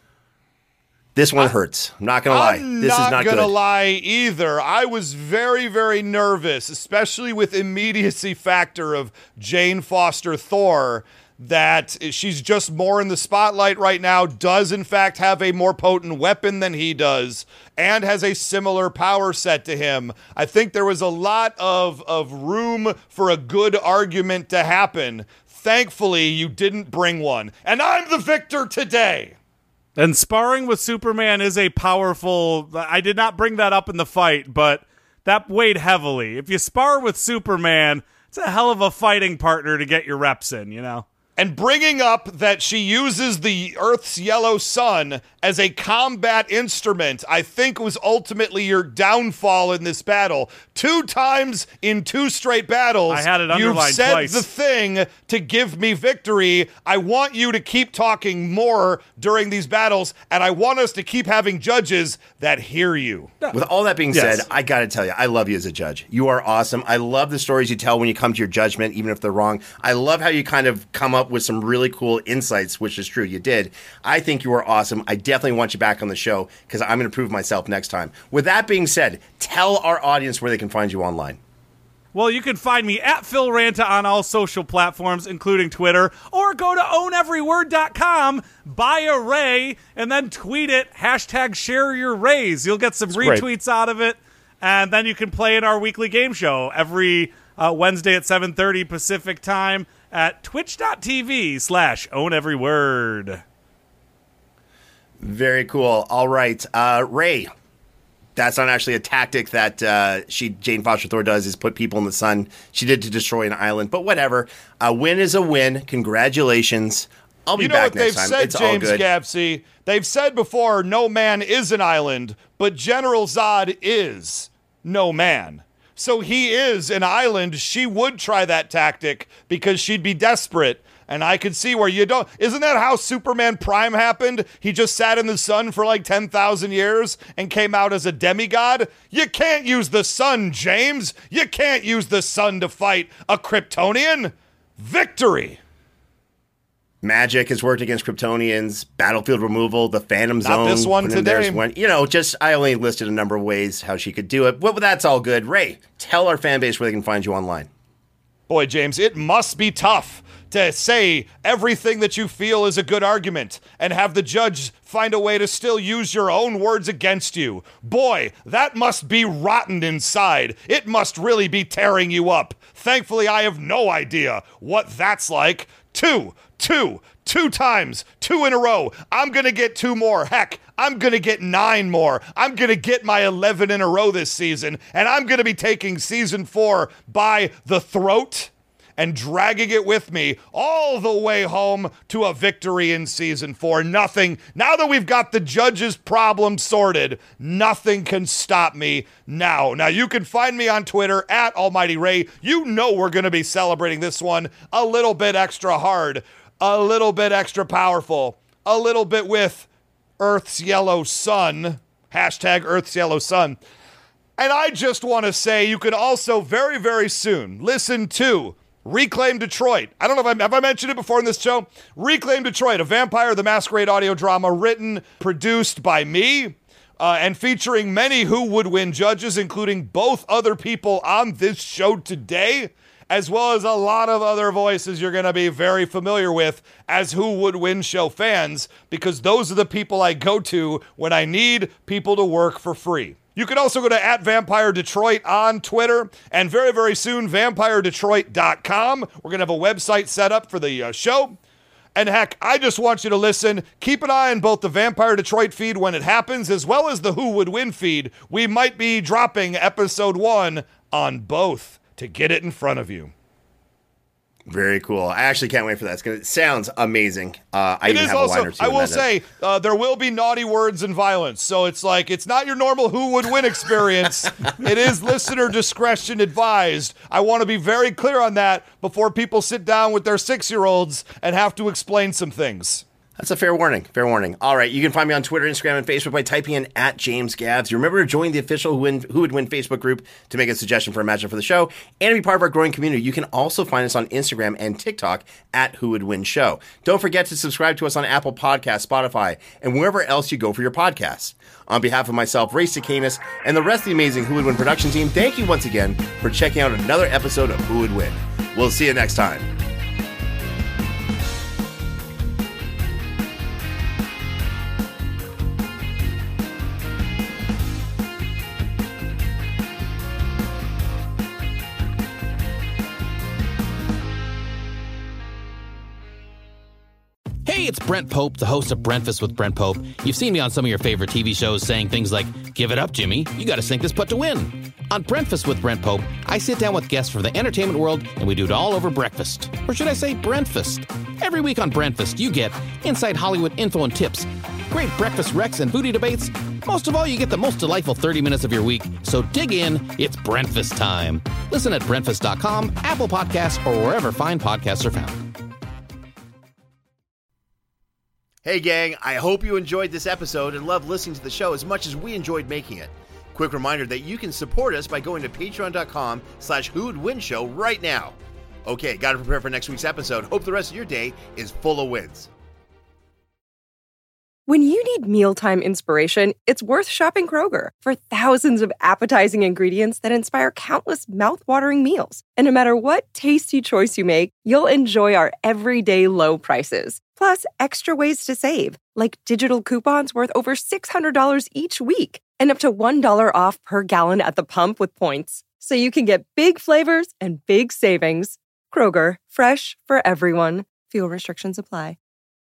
This one hurts. I'm not going to lie. I'm This not is not gonna good. lie either. I was very, very nervous, especially with immediacy factor of Jane Foster Thor, that she's just more in the spotlight right now, does in fact have a more potent weapon than he does, and has a similar power set to him. I think there was a lot of, of room for a good argument to happen. Thankfully, you didn't bring one. And I'm the victor today. And sparring with Superman is a powerful... I did not bring that up in the fight, but that weighed heavily. If you spar with Superman, it's a hell of a fighting partner to get your reps in, you know? And bringing up that she uses the Earth's yellow sun as a combat instrument, I think was ultimately your downfall in this battle. Two times in two straight battles, I had it you've underlined said twice. the thing to give me victory. I want you to keep talking more during these battles, and I want us to keep having judges that hear you. With all that being Yes. said, I got to tell you, I love you as a judge. You are awesome. I love the stories you tell when you come to your judgment, even if they're wrong. I love how you kind of come up with some really cool insights, which is true. You did. I think you are awesome. I definitely want you back on the show because I'm going to prove myself next time. With that being said, tell our audience where they can find you online. Well, you can find me at Phil Ranta on all social platforms, including Twitter, or go to own every word dot com, buy a Ray, and then tweet it, hashtag share your Rays. You'll get some That's great. retweets out of it, and then you can play in our weekly game show every uh, Wednesday at seven thirty Pacific time at twitch.tv slash own every word. Very cool. All right. Uh, Ray, that's not actually a tactic that uh, she Jane Foster Thor does, is put people in the sun. She did to destroy an island, but whatever. A win is a win. Congratulations. I'll be You know back what they've next time. said, It's all James good. Gapsy? They've said before, no man is an island, but General Zod is no man. So he is an island. She would try that tactic because she'd be desperate. And I could see where you don't... Isn't that how Superman Prime happened? He just sat in the sun for like ten thousand years and came out as a demigod? You can't use the sun, James. You can't use the sun to fight a Kryptonian. Victory. Magic has worked against Kryptonians, battlefield removal, the Phantom Not Zone. this one put in there today. as one. You know, just I only listed a number of ways how she could do it. But that's all good. Ray, tell our fan base where they can find you online. Boy, James, it must be tough to say everything that you feel is a good argument and have the judge find a way to still use your own words against you. Boy, that must be rotten inside. It must really be tearing you up. Thankfully, I have no idea what that's like. Two, two, two times, two in a row. I'm going to get two more. Heck, I'm going to get nine more. I'm going to get my eleven in a row this season, and I'm going to be taking season four by the throat and dragging it with me all the way home to a victory in season four. Nothing, now that we've got the judge's problem sorted, nothing can stop me now. Now, you can find me on Twitter at Almighty Ray. You know we're going to be celebrating this one a little bit extra hard, a little bit extra powerful, a little bit with Earth's Yellow Sun, hashtag Earth's Yellow Sun. And I just want to say you can also very, very soon listen to Reclaim Detroit. I don't know if I have I mentioned it before in this show. Reclaim Detroit, a Vampire the Masquerade audio drama written, produced by me, uh, and featuring many Who Would Win judges, including both other people on this show today, as well as a lot of other voices you're going to be very familiar with as Who Would Win show fans, because those are the people I go to when I need people to work for free. You can also go to at Vampire Detroit on Twitter, and very, very soon, vampire detroit dot com. We're going to have a website set up for the uh, show. And heck, I just want you to listen. Keep an eye on both the Vampire Detroit feed when it happens, as well as the Who Would Win feed. We might be dropping episode one on both to get it in front of you. Very cool. I actually can't wait for that. It's gonna, it sounds amazing. Uh, I it even is have also, a line or two. I will say, uh, there will be naughty words and violence. So it's like, it's not your normal Who Would Win experience. It is listener discretion advised. I want to be very clear on that before people sit down with their six-year-olds and have to explain some things. That's a fair warning. Fair warning. All right. You can find me on Twitter, Instagram, and Facebook by typing in at James Gabbs. You remember to join the official Who, Win, Who Would Win Facebook group to make a suggestion for a matchup for the show and to be part of our growing community. You can also find us on Instagram and TikTok at Who Would Win Show. Don't forget to subscribe to us on Apple Podcasts, Spotify, and wherever else you go for your podcasts. On behalf of myself, Ray Cicanis, and the rest of the amazing Who Would Win production team, thank you once again for checking out another episode of Who Would Win. We'll see you next time. Hey, it's Brent Pope, the host of Breakfast with Brent Pope. You've seen me on some of your favorite T V shows saying things like, "Give it up, Jimmy. You got to sink this putt to win." On Breakfast with Brent Pope, I sit down with guests from the entertainment world, and we do it all over breakfast. Or should I say breakfast? Every week on Breakfast, you get inside Hollywood info and tips, great breakfast recs and booty debates. Most of all, you get the most delightful thirty minutes of your week. So dig in. It's breakfast time. Listen at breakfast dot com, Apple Podcasts, or wherever fine podcasts are found. Hey gang, I hope you enjoyed this episode and loved listening to the show as much as we enjoyed making it. Quick reminder that you can support us by going to patreon dot com slash Who Would Win Show right now. Okay, gotta prepare for next week's episode. Hope the rest of your day is full of wins. When you need mealtime inspiration, it's worth shopping Kroger for thousands of appetizing ingredients that inspire countless mouth-watering meals. And no matter what tasty choice you make, you'll enjoy our everyday low prices. Plus, extra ways to save, like digital coupons worth over six hundred dollars each week and up to one dollar off per gallon at the pump with points. So you can get big flavors and big savings. Kroger, fresh for everyone. Fuel restrictions apply.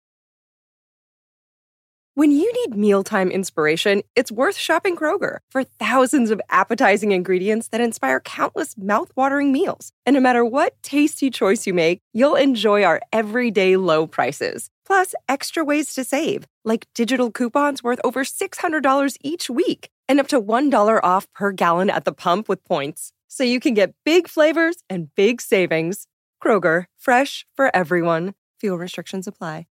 When you need mealtime inspiration, it's worth shopping Kroger for thousands of appetizing ingredients that inspire countless mouth-watering meals. And no matter what tasty choice you make, you'll enjoy our everyday low prices. Plus, extra ways to save, like digital coupons worth over six hundred dollars each week and up to one dollar off per gallon at the pump with points. So you can get big flavors and big savings. Kroger, fresh for everyone. Fuel restrictions apply.